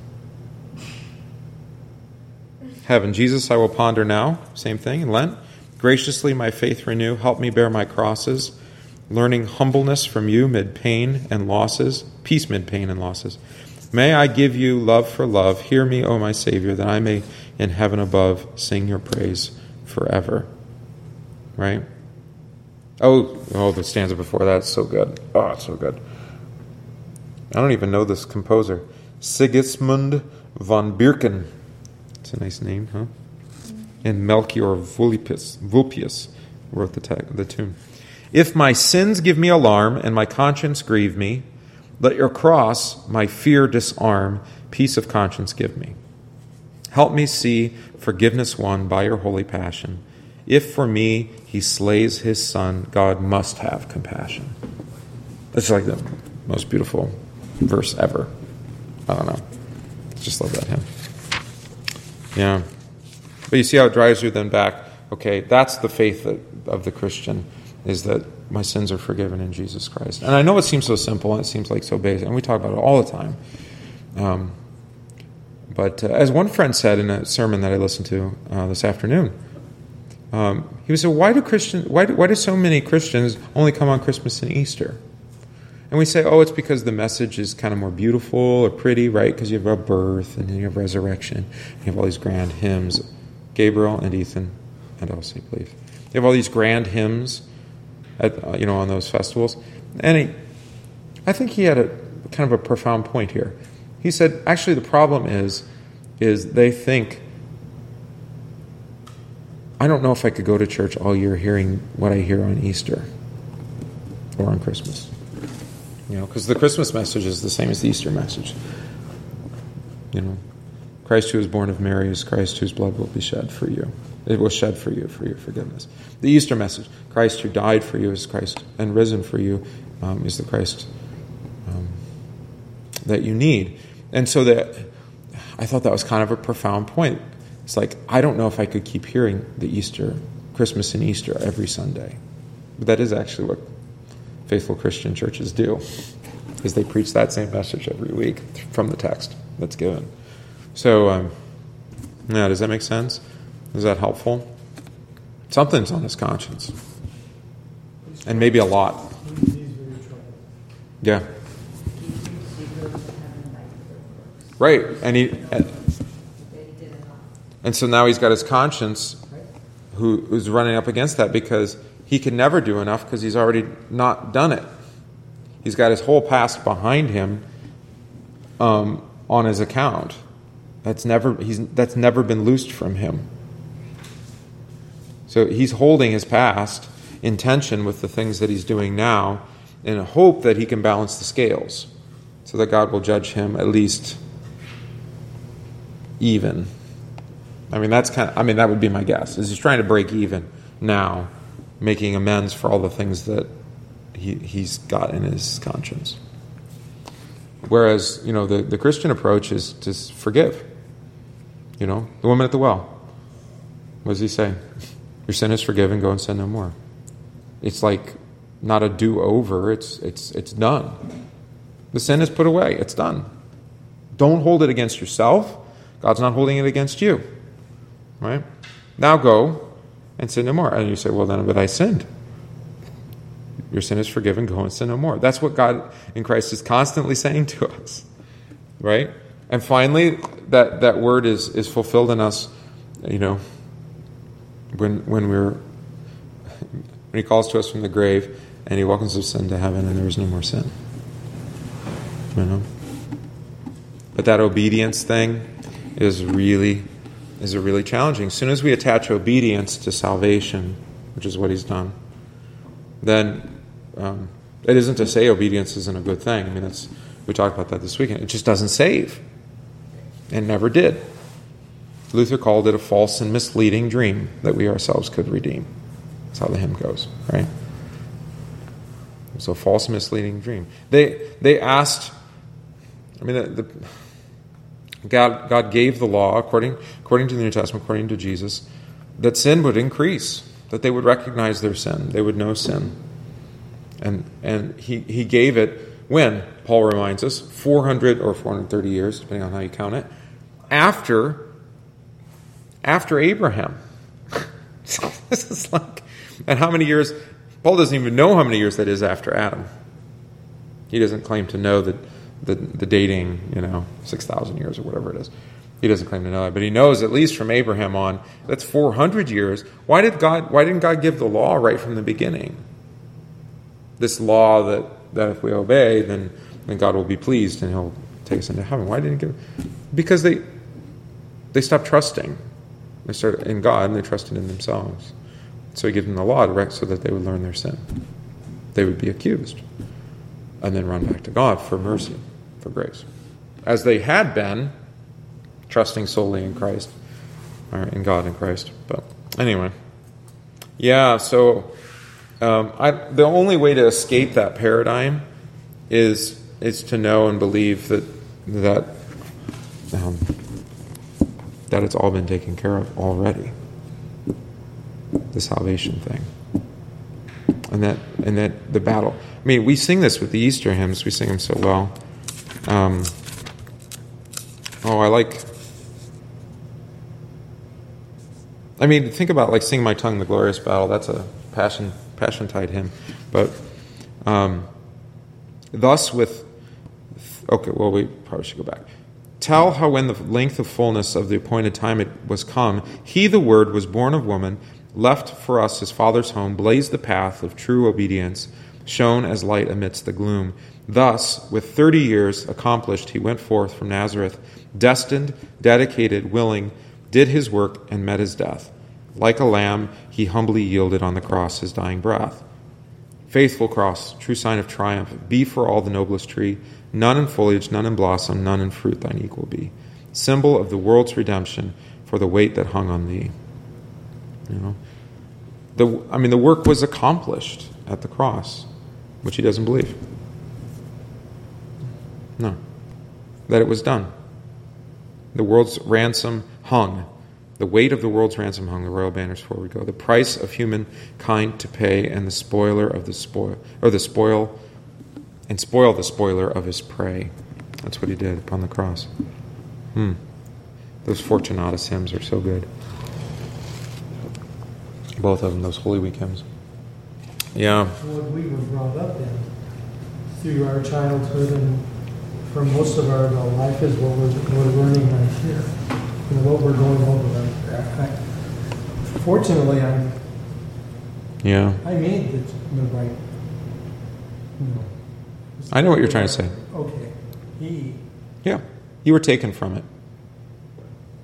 heaven. Jesus I will ponder now. Same thing in Lent. Graciously my faith renew. Help me bear my crosses. Learning humbleness from you mid pain and losses. Peace mid pain and losses. May I give you love for love. Hear me, O my Savior, that I may in heaven above sing your praise forever. Right? Oh, the stanza before that is so good. Oh, it's so good. I don't even know this composer. Sigismund von Birken. It's a nice name, huh? And Melchior Vulpius wrote the tune. If my sins give me alarm and my conscience grieve me, let your cross my fear disarm, peace of conscience give me. Help me see forgiveness won by your holy passion. If for me he slays his son, God must have compassion. That's like the most beautiful verse ever. I don't know. Just love that hymn. Yeah. But you see how it drives you then back. Okay, that's the faith of the Christian, is that my sins are forgiven in Jesus Christ. And I know it seems so simple and it seems like so basic, and we talk about it all the time. But as one friend said in a sermon that I listened to this afternoon, he said, why do so many Christians only come on Christmas and Easter? And we say, it's because the message is kind of more beautiful or pretty, right? Because you have a birth and then you have resurrection. You have all these grand hymns. Gabriel and Ethan and Elsie, please. You have all these grand hymns on those festivals. And I think he had a kind of a profound point here. He said, actually, the problem is they think, I don't know if I could go to church all year hearing what I hear on Easter or on Christmas. Because the Christmas message is the same as the Easter message. Christ who was born of Mary is Christ whose blood will be shed for you. It was shed for you for your forgiveness. The Easter message, Christ who died for you is Christ, and risen for you is the Christ that you need. And so I thought that was kind of a profound point. It's like, I don't know if I could keep hearing the Christmas and Easter every Sunday. But that is actually what faithful Christian churches do, is they preach that same message every week from the text that's given. So, does that make sense? Is that helpful? Something's on his conscience. And maybe a lot. Yeah. Right. And so now he's got his conscience who's running up against that, because he can never do enough because he's already not done it. He's got his whole past behind him on his account. That's never been loosed from him. So he's holding his past in tension with the things that he's doing now in a hope that he can balance the scales so that God will judge him at least even. I mean, that would be my guess, is he's trying to break even now, making amends for all the things that he's got in his conscience. Whereas, the Christian approach is to forgive. The woman at the well. What does he say? Your sin is forgiven, go and sin no more. It's like not a do-over, it's done. The sin is put away, it's done. Don't hold it against yourself. God's not holding it against you. Right? Now go and sin no more. And you say, well then, but I sinned. Your sin is forgiven, go and sin no more. That's what God in Christ is constantly saying to us. Right? And finally, that word is fulfilled in us, when he calls to us from the grave and he welcomes us into heaven and there is no more sin. But that obedience thing is really challenging. As soon as we attach obedience to salvation, which is what he's done, then it isn't to say obedience isn't a good thing. I mean, we talked about that this weekend. It just doesn't save. And never did. Luther called it a false and misleading dream that we ourselves could redeem. That's how the hymn goes, right? It's a false and misleading dream. They asked, God gave the law, according to the New Testament, according to Jesus, that sin would increase, that they would recognize their sin, they would know sin. And he gave it when, Paul reminds us, 400 or 430 years, depending on how you count it, after Abraham. So this is like, and how many years? Paul doesn't even know how many years that is after Adam. He doesn't claim to know the dating, 6,000 years or whatever it is. He doesn't claim to know that, but he knows at least from Abraham on, that's 400 years. Why didn't God give the law right from the beginning? This law that if we obey, then God will be pleased and he'll take us into heaven. Why didn't he give it? Because they stopped trusting. They started in God and they trusted in themselves. So he gave them the law so that they would learn their sin. They would be accused and then run back to God for mercy, for grace. As they had been, trusting solely in Christ, or in God and Christ. But anyway, so the only way to escape that paradigm is to know and believe that it's all been taken care of already. The salvation thing. And that the battle. I mean, we sing this with the Easter hymns. We sing them so well. Think about Sing My Tongue, the Glorious Battle. That's a Passiontide hymn. But thus with... Okay, well, we probably should go back. Tell how when the length of fullness of the appointed time it was come, he, the Word, was born of woman, left for us his Father's home, blazed the path of true obedience, shone as light amidst the gloom. Thus, with 30 years accomplished, he went forth from Nazareth, destined, dedicated, willing, did his work, and met his death. Like a lamb, he humbly yielded on the cross his dying breath. Faithful cross, true sign of triumph, be for all the noblest tree, none in foliage, none in blossom, none in fruit thine equal be. Symbol of the world's redemption for the weight that hung on thee. The work was accomplished at the cross, which he doesn't believe. No. That it was done. The world's ransom hung. The weight of the world's ransom hung, the royal banners forward go. The price of humankind to pay, and the spoiler of the spoil, or the spoil, and spoil the spoiler of his prey. That's what he did upon the cross. Those Fortunatus hymns are so good. Both of them, those Holy Week hymns. Yeah. What we were brought up in through our childhood and for most of our adult life is what we're learning right here. What we're going over right. Fortunately, I made the right. I know what you're trying to say. Okay. You were taken from it.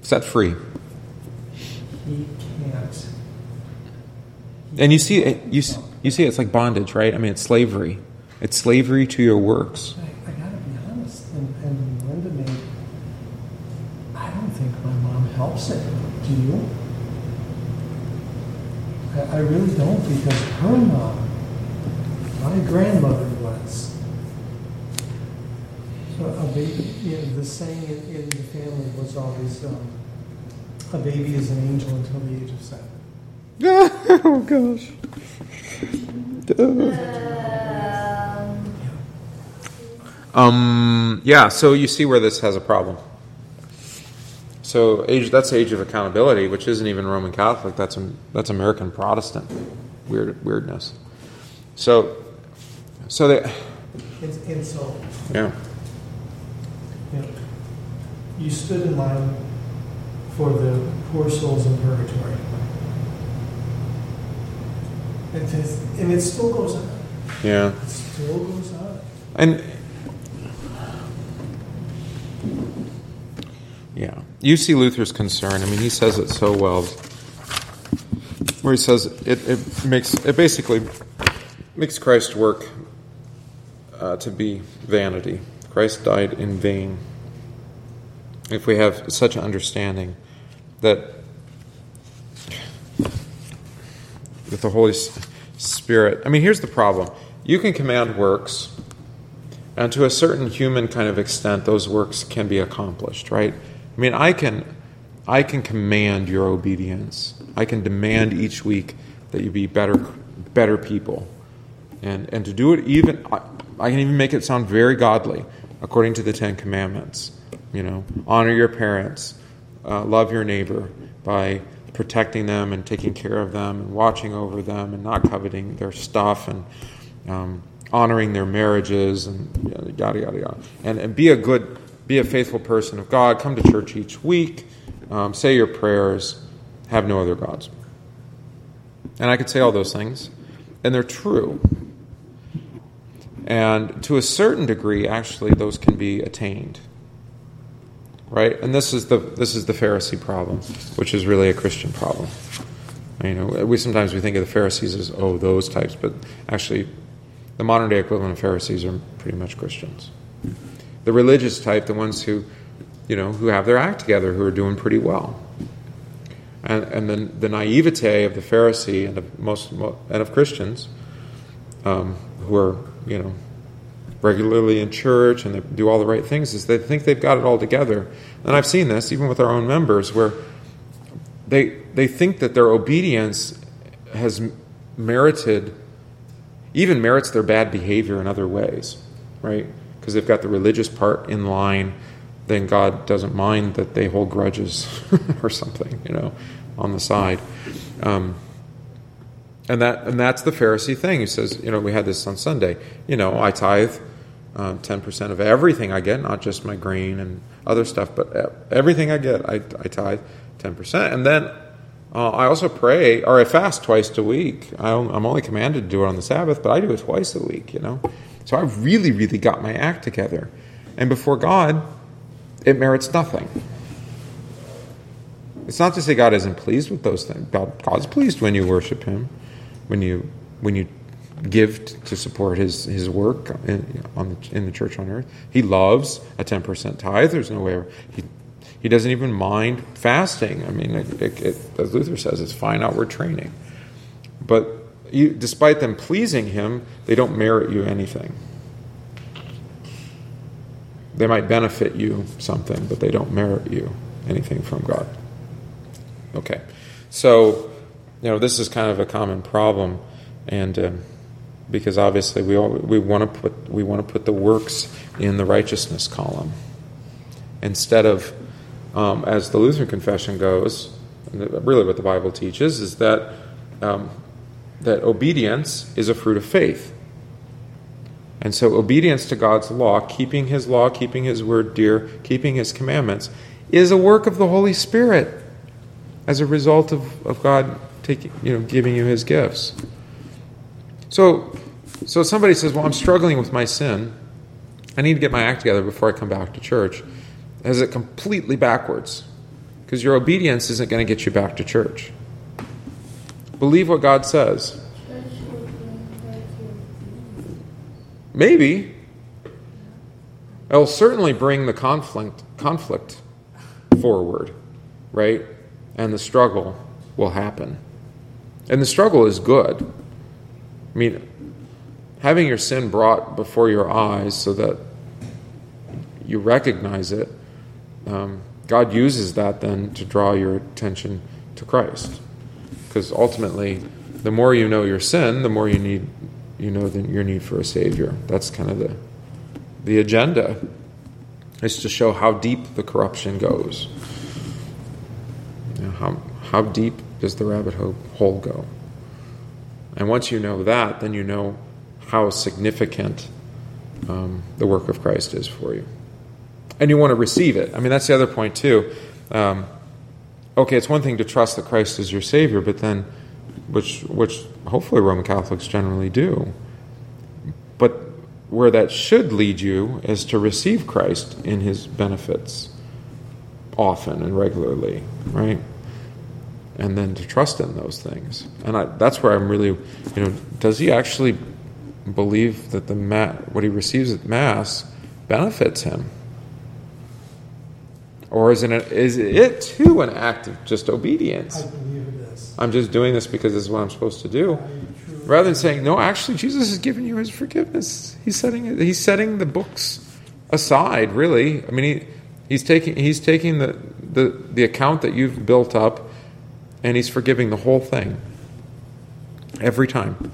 set free. He can't. And you see it's like bondage, right? I mean, it's slavery. It's slavery to your works. I gotta be honest, and Linda made, I don't think my mom helps it. Do you? I really don't, because her mom, my grandmother was. So a baby, the saying in the family was always, a baby is an angel until the age of 7. Oh, gosh. Yeah, so you see where this has a problem. So that's age of accountability, which isn't even Roman Catholic. That's American Protestant weirdness. So they, And so, yeah. You stood in line for the poor souls in purgatory. And it still goes on. Yeah. It still goes on. And yeah, you see Luther's concern. I mean, he says it so well, where he says it basically makes Christ's work to be vanity. Christ died in vain. If we have such an understanding that with the Holy Spirit, I mean, here's the problem. You can command works, and to a certain human kind of extent, those works can be accomplished, right? I mean, I can command your obedience. I can demand each week that you be better people. And to do it even, I can even make it sound very godly, according to the 10 Commandments. Honor your parents, love your neighbor by protecting them and taking care of them and watching over them and not coveting their stuff and honoring their marriages and yada, yada, yada. And be a faithful person of God. Come to church each week. Say your prayers. Have no other gods. And I could say all those things, and they're true. And to a certain degree, actually, those can be attained. Right? And this is the Pharisee problem, which is really a Christian problem. We sometimes think of the Pharisees as, those types, but actually the modern day equivalent of Pharisees are pretty much Christians. The religious type, the ones who have their act together, who are doing pretty well. And then the naivete of the Pharisee and of Christians, who are, regularly in church and they do all the right things, is they think they've got it all together. And I've seen this even with our own members, where they think that their obedience has merits their bad behavior in other ways, right? Because they've got the religious part in line, then God doesn't mind that they hold grudges or something, on the side. And that's the Pharisee thing. He says, we had this on Sunday. I tithe 10% of everything I get, not just my grain and other stuff, but everything I get, I tithe 10%. And then I also pray, or I fast twice a week. I'm only commanded to do it on the Sabbath, but I do it twice a week, So I've really, really got my act together. And before God, it merits nothing. It's not to say God isn't pleased with those things. God's pleased when you worship Him, when you give to support His work in the church on earth. He loves a 10% tithe. There's no way He doesn't even mind fasting. I mean, as Luther says, it's fine outward training. But despite them pleasing Him, they don't merit you anything. They might benefit you something, but they don't merit you anything from God. Okay, so this is kind of a common problem, and because obviously we want to put the works in the righteousness column instead of, as the Lutheran confession goes, and really what the Bible teaches is that obedience is a fruit of faith. And so obedience to God's law, keeping His word dear, keeping His commandments, is a work of the Holy Spirit as a result of God giving you His gifts. So somebody says, well, I'm struggling with my sin. I need to get my act together before I come back to church. Has it completely backwards. because your obedience isn't going to get you back to church. Believe what God says. Maybe. It'll certainly bring the conflict forward, right? And the struggle will happen. And the struggle is good. I mean, having your sin brought before your eyes so that you recognize it, God uses that then to draw your attention to Christ. Because ultimately, the more you know your sin, the more you know your need for a Savior. That's kind of the agenda, is to show how deep the corruption goes. How deep does the rabbit hole go? And once you know that, then you know how significant the work of Christ is for you. And you want to receive it. I mean, that's the other point too. Okay, it's one thing to trust that Christ is your Savior, but then, which hopefully Roman Catholics generally do, but where that should lead you is to receive Christ in His benefits often and regularly, right? And then to trust in those things. And that's where I'm really, does he actually believe that what he receives at Mass benefits him? Or is it too an act of just obedience? I believe it is. I'm just doing this because this is what I'm supposed to do. Rather than saying, no, actually, Jesus has given you His forgiveness. He's setting the books aside, really. I mean, he's taking the account that you've built up, and He's forgiving the whole thing. Every time.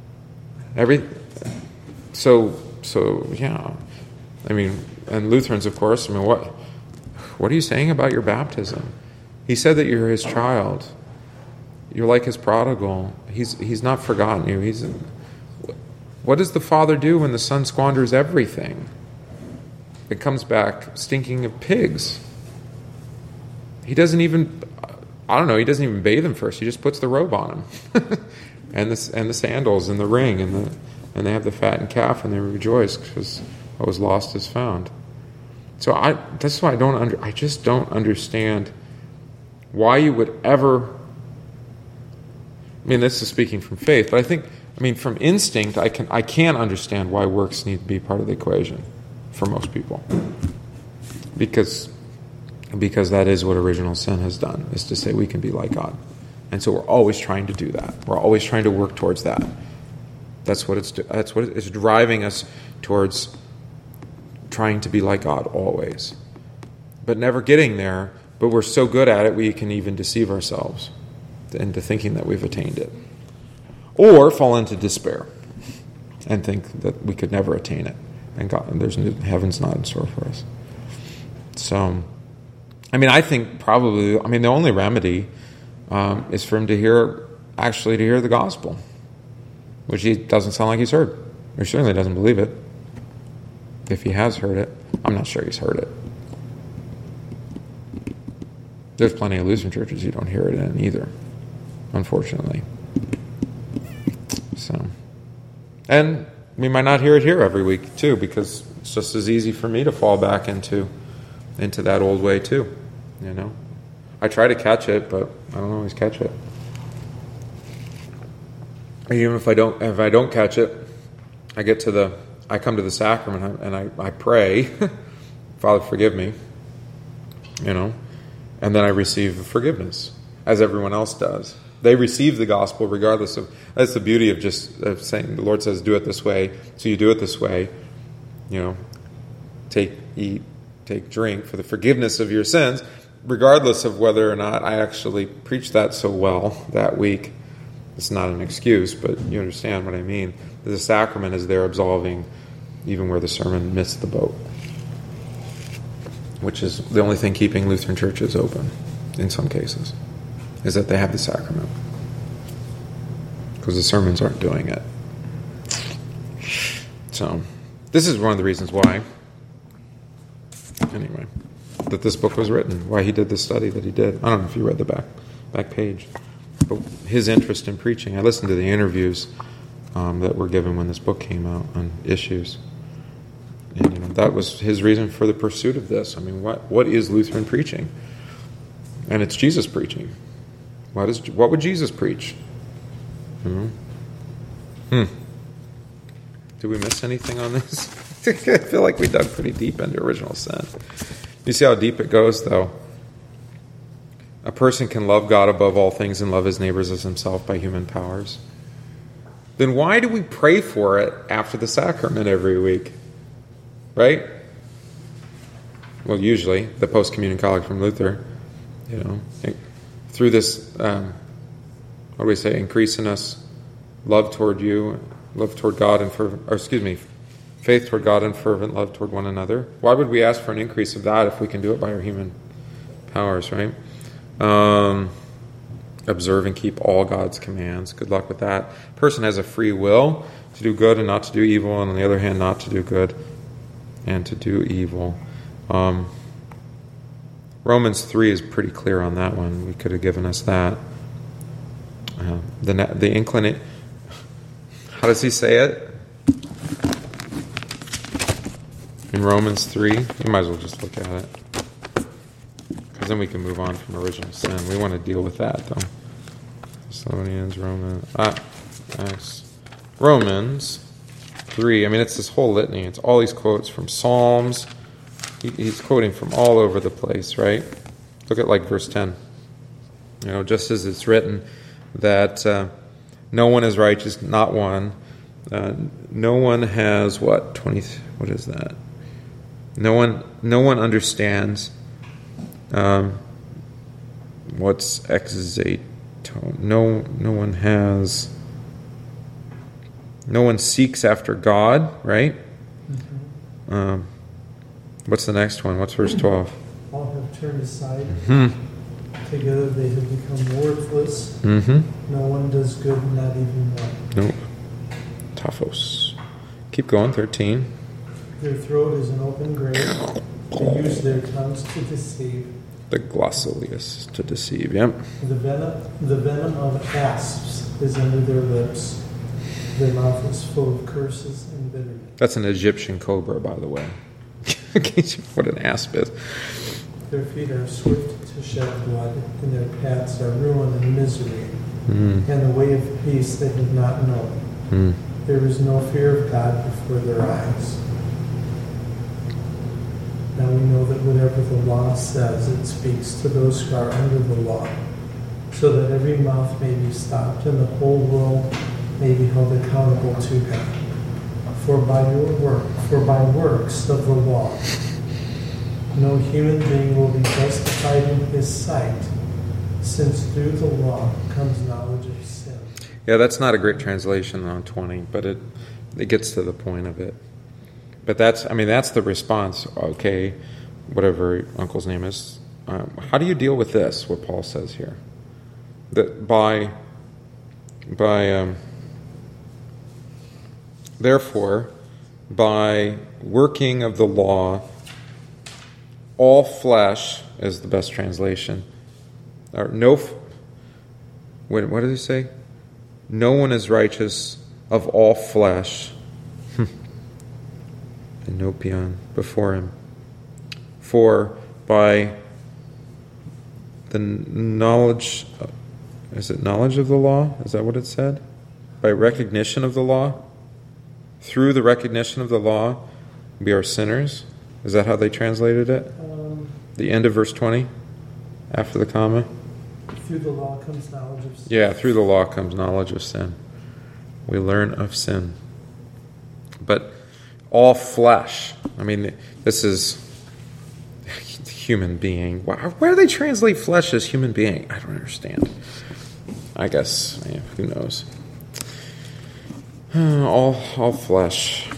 So yeah. I mean, and Lutherans, of course, I mean, what are you saying about your baptism? He said that you're His child. You're like His prodigal. He's not forgotten you. What does the Father do when the Son squanders everything? It comes back stinking of pigs. He doesn't even, he doesn't even bathe him first. He just puts the robe on him. and the sandals and the ring and they have the fattened calf and they rejoice because what was lost is found. So that's why I just don't understand why you would ever. I mean, this is speaking from faith, but from instinct, I can understand why works need to be part of the equation for most people, because that is what original sin has done, is to say we can be like God, and so we're always trying to do that. We're always trying to work towards that. That's what it's driving us towards. Trying to be like God always, but never getting there. But we're so good at it, we can even deceive ourselves into thinking that we've attained it, or fall into despair and think that we could never attain it, and heaven's not in store for us. So, I think probably, the only remedy is for him to hear the gospel, which he doesn't sound like he's heard. He certainly doesn't believe it. If he has heard it, I'm not sure he's heard it. There's plenty of Lutheran churches you don't hear it in either, unfortunately. So, and we might not hear it here every week too, because it's just as easy for me to fall back into that old way too. I try to catch it, but I don't always catch it. Even if I don't catch it, I come to the sacrament and I pray, Father, forgive me, and then I receive forgiveness, as everyone else does. They receive the gospel regardless of. That's the beauty of saying the Lord says, do it this way, so you do it this way. Eat, take, drink for the forgiveness of your sins, regardless of whether or not I actually preached that so well that week. It's not an excuse, but you understand what I mean. The sacrament is there absolving even where the sermon missed the boat, which is the only thing keeping Lutheran churches open in some cases, is that they have the sacrament, because the sermons aren't doing it. So this is one of the reasons why, anyway, that this book was written, why he did the study that he did. I don't know if you read the back page, but his interest in preaching. I listened to the interviews that were given when this book came out on issues. And that was his reason for the pursuit of this. What is Lutheran preaching? And it's Jesus preaching. What would Jesus preach? Did we miss anything on this? I feel like we dug pretty deep into original sin. You see how deep it goes, though? A person can love God above all things and love his neighbors as himself by human powers. Then why do we pray for it after the sacrament every week? Right? Well, usually, the post-communion collect from Luther, through this, what do we say, increase in us love toward you, love toward God and faith toward God and fervent love toward one another. Why would we ask for an increase of that if we can do it by our human powers, right? Observe and keep all God's commands. Good luck with that. A person has a free will to do good and not to do evil, and on the other hand, not to do good and to do evil. Romans 3 is pretty clear on that one. We could have given us that. The inclinate. How does he say it? In Romans 3, you might as well just look at it. Because then we can move on from original sin. We want to deal with that, though. Thessalonians, Romans 3. I mean, it's this whole litany. It's all these quotes from Psalms. He's quoting from all over the place, right? Look at like verse 10. Just as it's written that no one is righteous, not one. No one has what? 20. What is that? No one understands. What's exatone? No one seeks after God, right? Mm-hmm. What's the next one? What's verse 12? All have turned aside. Mm-hmm. Together they have become worthless. Mm-hmm. No one does good, not even one. Nope. Tophos. Keep going, 13. Their throat is an open grave. They use their tongues to deceive. The glossolius, to deceive, yep. The venom of asps is under their lips. Their mouth is full of curses and bitterness. That's an Egyptian cobra, by the way. What an asp is. Their feet are swift to shed blood, and their paths are ruin and misery. And the way of peace they have not known. There is no fear of God before their eyes. Now we know that whatever the law says, it speaks to those who are under the law, so that every mouth may be stopped and the whole world may be held accountable to God. For by works of the law, no human being will be justified in his sight, since through the law comes knowledge of sin. Yeah, that's not a great translation on 20, but it gets to the point of it. But that's the response. Okay, whatever Uncle's name is. How do you deal with this? What Paul says here, that therefore, by working of the law, all flesh is the best translation. Or what did he say? No one is righteous of all flesh. Enopion before him. For by the knowledge, is it knowledge of the law? Is that what it said? By recognition of the law? Through the recognition of the law, we are sinners. Is that how they translated it? The end of verse 20, after the comma? Through the law comes knowledge of sin. Yeah, through the law comes knowledge of sin. We learn of sin. But all flesh, this is human being. Why do they translate flesh as human being? I don't understand. I guess, who knows? All flesh.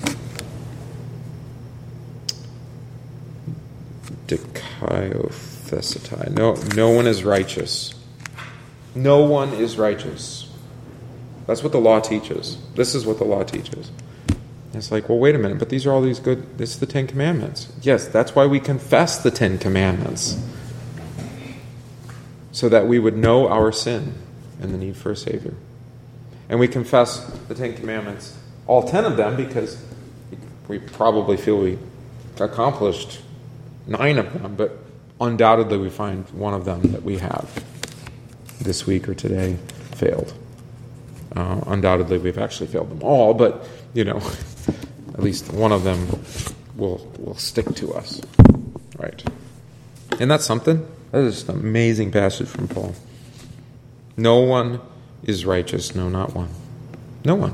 Dikaiothesetai. No one is righteous. No one is righteous. That's what the law teaches. This is what the law teaches. It's like, well, wait a minute, but these are all these good, this is the 10 Commandments. Yes, that's why we confess the 10 Commandments. So that we would know our sin and the need for a Savior. And we confess the 10 Commandments, all 10 of them, because we probably feel we accomplished 9 of them, but undoubtedly we find one of them that we have this week or today failed. Undoubtedly we've actually failed them all, but, at least one of them will stick to us. Right. Isn't that something? That is just an amazing passage from Paul. No one is righteous, no, not one. No one.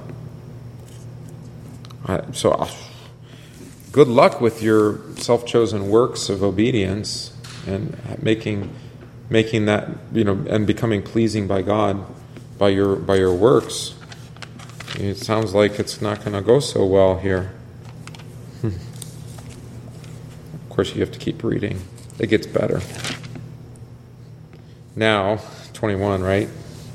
So good luck with your self-chosen works of obedience and making that, and becoming pleasing by God by your works. It sounds like it's not going to go so well here. Of course, you have to keep reading. It gets better. Now, 21, right?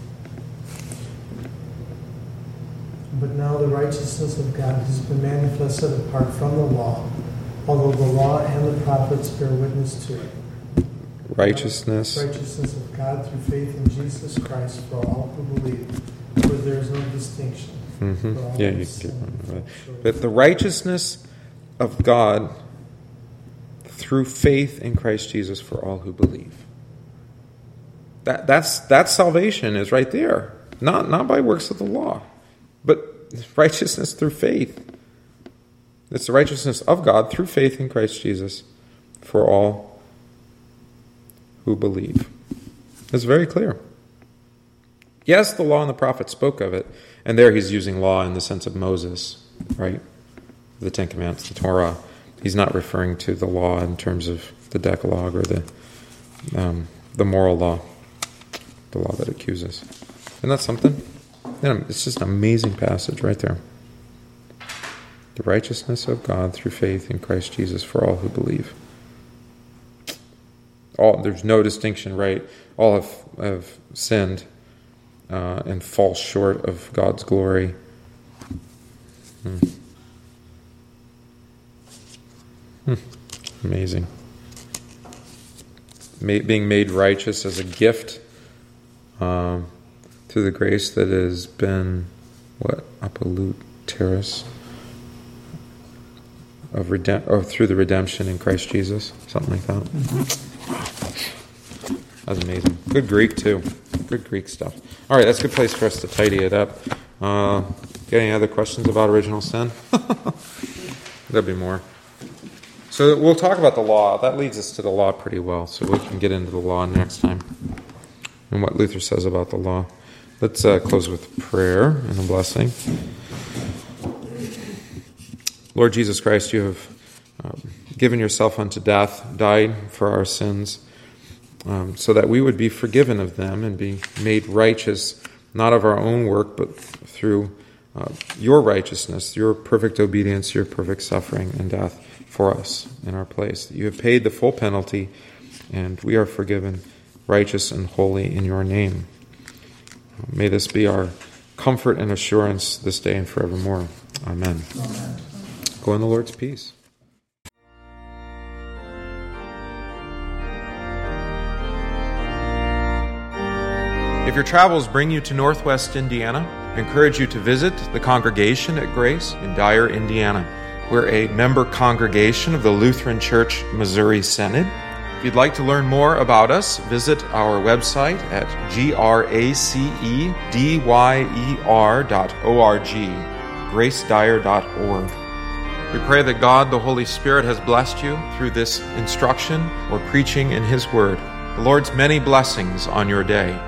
But now the righteousness of God has been manifested apart from the law, although the law and the prophets bear witness to it. Righteousness of God through faith in Jesus Christ for all who believe, for there is no distinction. Mm-hmm. Yeah, you can get one. But the righteousness of God through faith in Christ Jesus for all who believe. That's salvation is right there. Not by works of the law, but righteousness through faith. It's the righteousness of God through faith in Christ Jesus for all who believe. It's very clear. Yes, the law and the prophets spoke of it, and there he's using law in the sense of Moses, right? The Ten Commandments, the Torah. He's not referring to the law in terms of the Decalogue or the moral law, the law that accuses. Isn't that something? It's just an amazing passage right there. The righteousness of God through faith in Christ Jesus for all who believe. There's no distinction, right? All have sinned and fall short of God's glory. Amazing. Being made righteous as a gift through the grace that has been, apoluteris of through the redemption in Christ Jesus, something like that. That's amazing. Good Greek too. Good Greek stuff. All right, that's a good place for us to tidy it up. Got any other questions about original sin? There'll be more. So we'll talk about the law. That leads us to the law pretty well, so we can get into the law next time and what Luther says about the law. Let's close with prayer and a blessing. Lord Jesus Christ, you have given yourself unto death, died for our sins, so that we would be forgiven of them and be made righteous, not of our own work, but through your righteousness, your perfect obedience, your perfect suffering and death for us in our place. You have paid the full penalty, and we are forgiven, righteous and holy in your name. May this be our comfort and assurance this day and forevermore. Amen. Amen. Go in the Lord's peace. If your travels bring you to Northwest Indiana, I encourage you to visit the congregation at Grace in Dyer, Indiana. We're a member congregation of the Lutheran Church Missouri Synod. If you'd like to learn more about us, visit our website at gracedyer.org, gracedyer.org. We pray that God, the Holy Spirit, has blessed you through this instruction or preaching in His Word. The Lord's many blessings on your day.